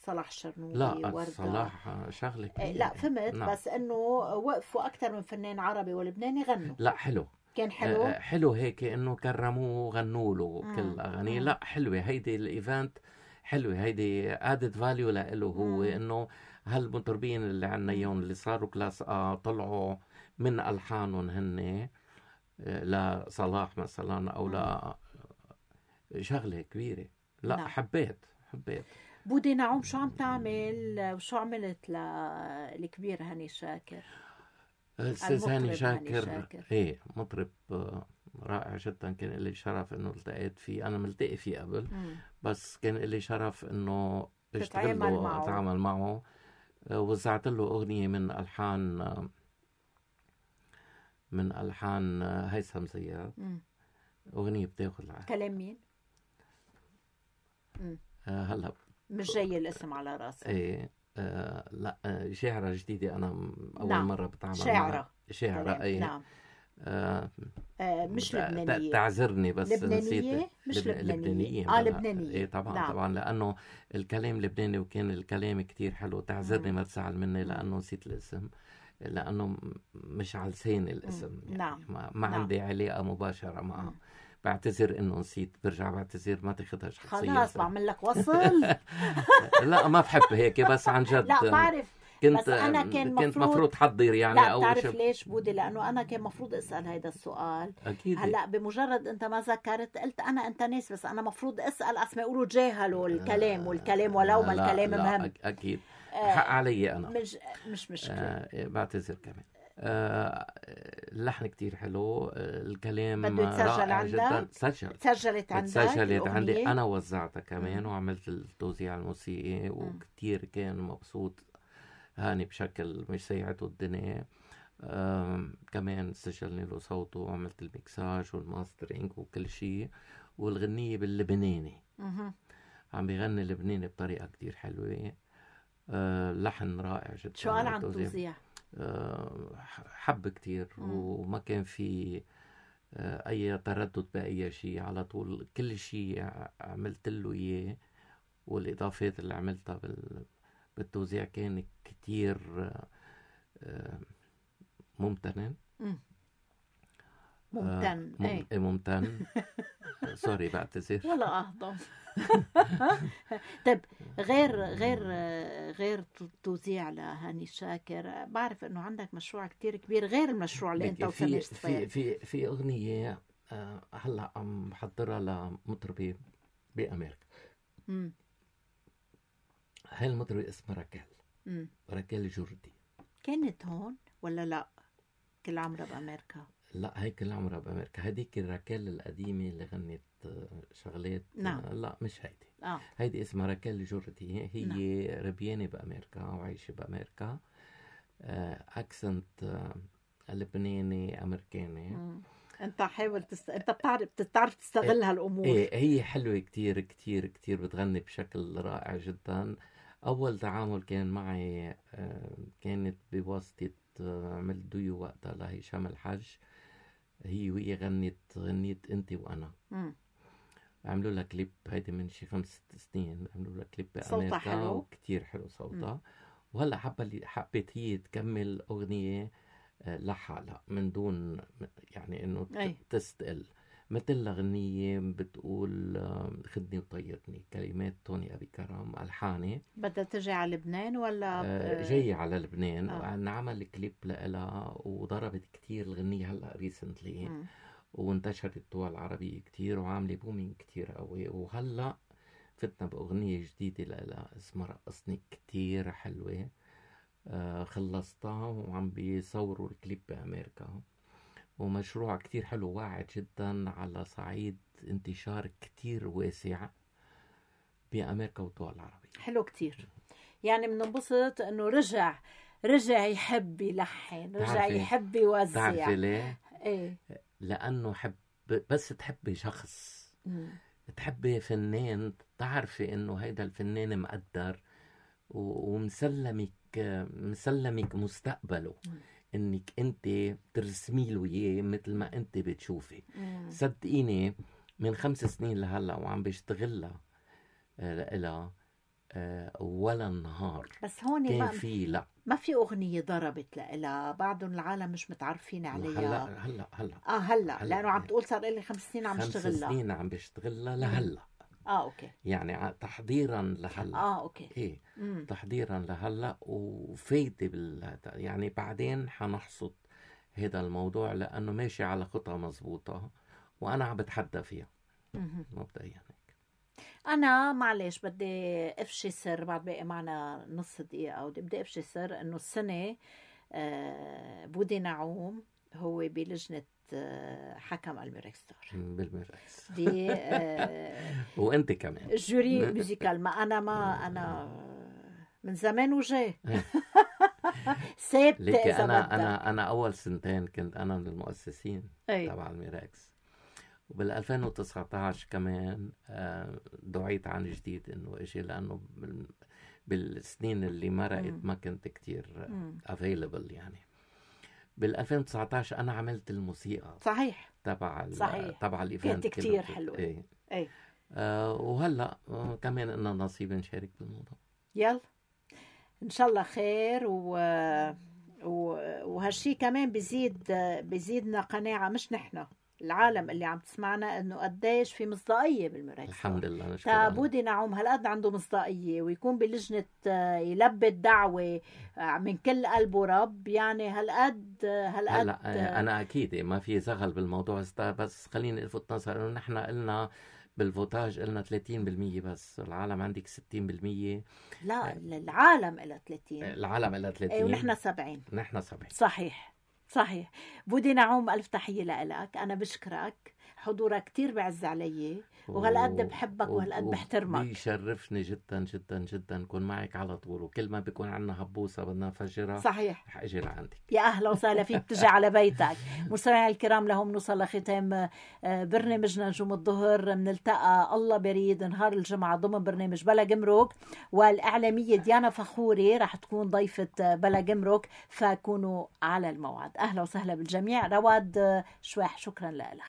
صلاح الشرنوبي لا وردة. صلاح شغله كبيره. لا فهمت. نعم. بس انه وقفوا اكثر من فنان عربي ولبناني غنوا. لا حلو، كان حلو. آه حلو هيك انه كرموه وغنوا له كل اغاني. لا حلوه هيدي الايفنت، حلوه هيدي ادد فاليو له هو. انه هالمطربين اللي عنا اياهم اللي صاروا كلاس اه طلعوا من الحانهم هن لصلاح مثلا او لا شغله كبيره. لا نعم. حبيت حبيت بودي نعوم شو عم تعمل وشو عملت للكبير هاني شاكر؟ استاذ هاني شاكر, شاكر. ايه مطرب رائع جدا. كان لي شرف انه التقيت فيه. انا ملتقي فيه قبل مم. بس كان لي شرف انه اشتغل له اتعامل معه. وزعت له اغنيه من الحان من الحان هيثم زياد، اغنيه بتاخذ العقل. كلام مين؟ آه هلا مش جاي الاسم على راسي. ايه آه لا آه شاعرة جديدة أنا أول نعم. مرة بتعامل شاعرة شاعرة أيه. نعم. آه آه مش لبنانية. تعذرني بس لبنانية نسيت. مش لبنانية, لبنانية. آه لبنانية إيه طبعا نعم. طبعا لأنه الكلام لبناني وكان الكلام كتير حلو. تعذرني ما تزعل مني لأنه نسيت الاسم، لأنه مش على لساني الاسم يعني. نعم. ما, ما نعم. عندي علاقة مباشرة معه. بعتذر انه نسيت، برجع بعتذر، ما تاخدها شخصيا. خلاص بعمل لك وصل. لا ما بحب هيك بس عن جد. لا بعرف كنت بس أنا كان كنت مفروض مفروض حضر يعني. لا أول بتعرف شب... ليش بودي؟ لأنه أنا كان مفروض أسأل هيدا السؤال. أكيد. هلا بمجرد أنت ما ذكرت قلت أنا أنت ناس، بس أنا مفروض أسأل أسماء يقولوا جاهلوا الكلام والكلام ولو ما الكلام لا مهم. أكيد حق علي أنا. مش مش مشكلة. آه بعتذر كمان. آه اللحن كتير حلو، الكلام بده يتسجل عندك؟ سجل سجلت عندك؟ سجلت عندي أنا، وزعتها كمان مم. وعملت التوزيع الموسيقي وكتير كان مبسوط هاني بشكل مش سيعته الدنيا. آه كمان سجلني له صوته وعملت الميكساج والماسترينج وكل شيء. والغنية باللبناني مم. عم بيغني لبناني بطريقة كتير حلوة. آه لحن رائع جدا. شو قال عن التوزيع؟ أه حب كتير مم. وما كان في أه أي تردد بأي شيء. على طول كل شيء عملت له إياه، والإضافات اللي عملتها بالتوزيع كان كتير أه ممتن. ممتن أه مم ايه ممتن. سوري بعتذر. ولا أهضم. طيب غير غير غير توزيع لهاني شاكر، بعرف انه عندك مشروع كتير كبير غير المشروع اللي انت وسمير في في في اغنيه هلا عم بحضرها لمطربه بامريكا. امم هاي المطربه اسمها راكيل. امم راكيل جوردي. كانت هون ولا لا كل عمرها بامريكا؟ لا هي كل عمرها بامريكا. هديك راكيل القديمه اللي غنت شغلات. نعم. لا مش هيدي. آه. هيدي اسمها راكيل جوردي. هي نعم. ربيانه بامريكا وعايشه بامريكا. آه اكسنت آه لبناني امريكاني. مم. انت حاول تست... انت بتعرف بتعرف تستغل هالامور. ايه هي حلوه كتير كتير كتير، بتغني بشكل رائع جدا. اول تعامل كان معي آه كانت بواسطه آه عملت ديو وقتها لهشام الحج. هي وهي غنت غنيت انت وانا. مم. عملوا لها كليب هيدي من شي خمس ست سنين. عملوا لها كليب بأمريكا. صوتها حلو كتير حلو صوتها. وهلا حابة حبت هي تكمل أغنية لحالها من دون يعني إنه تستقل. مثل أغنية بتقول خدني وطيرني، كلمات توني أبي كرم، ألحاني. بدها تجي على لبنان ولا ب... جاية على لبنان. آه. نعمل كليب لها وضربت كتير الغنية هلا ريسنتلي، وانتشرت الدول العربية كتير وعاملة بومين كتير قوي. وهلا فتنا بأغنية جديدة لها اسمها رقصني كتير حلوة. آه خلصتها وعم بيصوروا الكليب بأمريكا. ومشروع كتير حلو واعد جدا على صعيد انتشار كتير واسع بأمريكا والدول العربية. حلو كتير. يعني بننبسط انه رجع رجع يحب يلحن، رجع يحب يوزع. تعرفي ليه؟ ايه لأنه حب بس تحبي شخص. مم. تحبي فنان، تعرفي انه هيدا الفنان مقدر ومسلمك مسلمك مستقبله. مم. انك انت ترسمي له اياه مثل ما انت بتشوفي. مم. صدقيني من خمس سنين لهلا وعم بشتغلها لها آه ولا النهار بس هون كان ما في. لا ما في أغنية ضربت لها، بعضهم العالم مش متعرفين عليها. هلا هلا هلا اه هلا, هلأ لأنه عم يعني. تقول صار لي خمس سنين عم خمس بشتغل لها. سنين عم بشتغلها لهلا. اه اوكي. يعني ع- تحضيرا لهلا. اه اوكي. ايه مم. تحضيرا لهلا وفايدة بال يعني بعدين حنحصد هذا الموضوع لأنه ماشي على خطى مزبوطة وأنا عم بتحدى فيها مهم. مبدئيا هيك. أنا معلش بدي أفشي سر، بعد باقي معنا نص دقيقة أو بدي أفشي سر إنه السنة آه بودي نعوم هو بلجنة آه حكم الميركستار بالمركز ب آه وأنت كمان جوري ميوزيكال. ما أنا ما أنا من زمان وجاي ثابتة ليك. إذا أنا بدك. أنا أنا أول سنتين كنت أنا من المؤسسين أي. تبع الميراكس، وبال ألفين وتسعة عشر كمان آه، دعيت عن جديد إنه إجي لأنه بال- بالسنين اللي مرقت مم. ما كنت كتير مم. افيلبل يعني. بال ألفين وتسعة عشر أنا عملت الموسيقى صحيح تبع ال- صحيح. تبع الايفنت كانت كله. كتير حلوة. ايه أي. آه وهلا آه كمان إنه نصيب نشارك بالموضوع. يلا ان شاء الله خير و... و... وهالشي كمان بيزيد بيزيدنا قناعة، مش نحن، العالم اللي عم تسمعنا، انه قديش في مصداقية بالمراكز. الحمد لله نشكر تا الله. بودي نعوم هالقد عنده مصداقية ويكون بلجنة يلبي الدعوة من كل قلبه رب، يعني هالقد هالقد هلا انا اكيد ما في زغل بالموضوع، بس خليني الفت نظر انه نحن قلنا بالفوتاج قلنا ثلاثين بالمية بس، العالم عندك ستين بالمية. لا العالم إلى ثلاثين، العالم إلى ثلاثين ايه ونحن سبعين. نحن سبعين. صحيح صحيح. بودي نعوم ألف تحية لك، أنا بشكرك، حضورك كتير بعز علي وهالقد بحبك وهالقد بحترمك. بيشرفني جدا جدا جدا نكون معك على طول، وكل ما بيكون عندنا هبوسة بدنا نفجرها صحيح رح اجي لعندك. يا أهلا وسهلا فيك، تجي على بيتك. مستمعي الكرام لهم نوصل لختام برنامجنا نجوم الظهر. منلتقى الله بريد نهار الجمعة ضمن برنامج بلا جمرك، والإعلامية ديانا فخوري رح تكون ضيفة بلا جمرك، فكونوا على الموعد. أهلا وسهلا بالجميع. رواد شواح شكرا لك.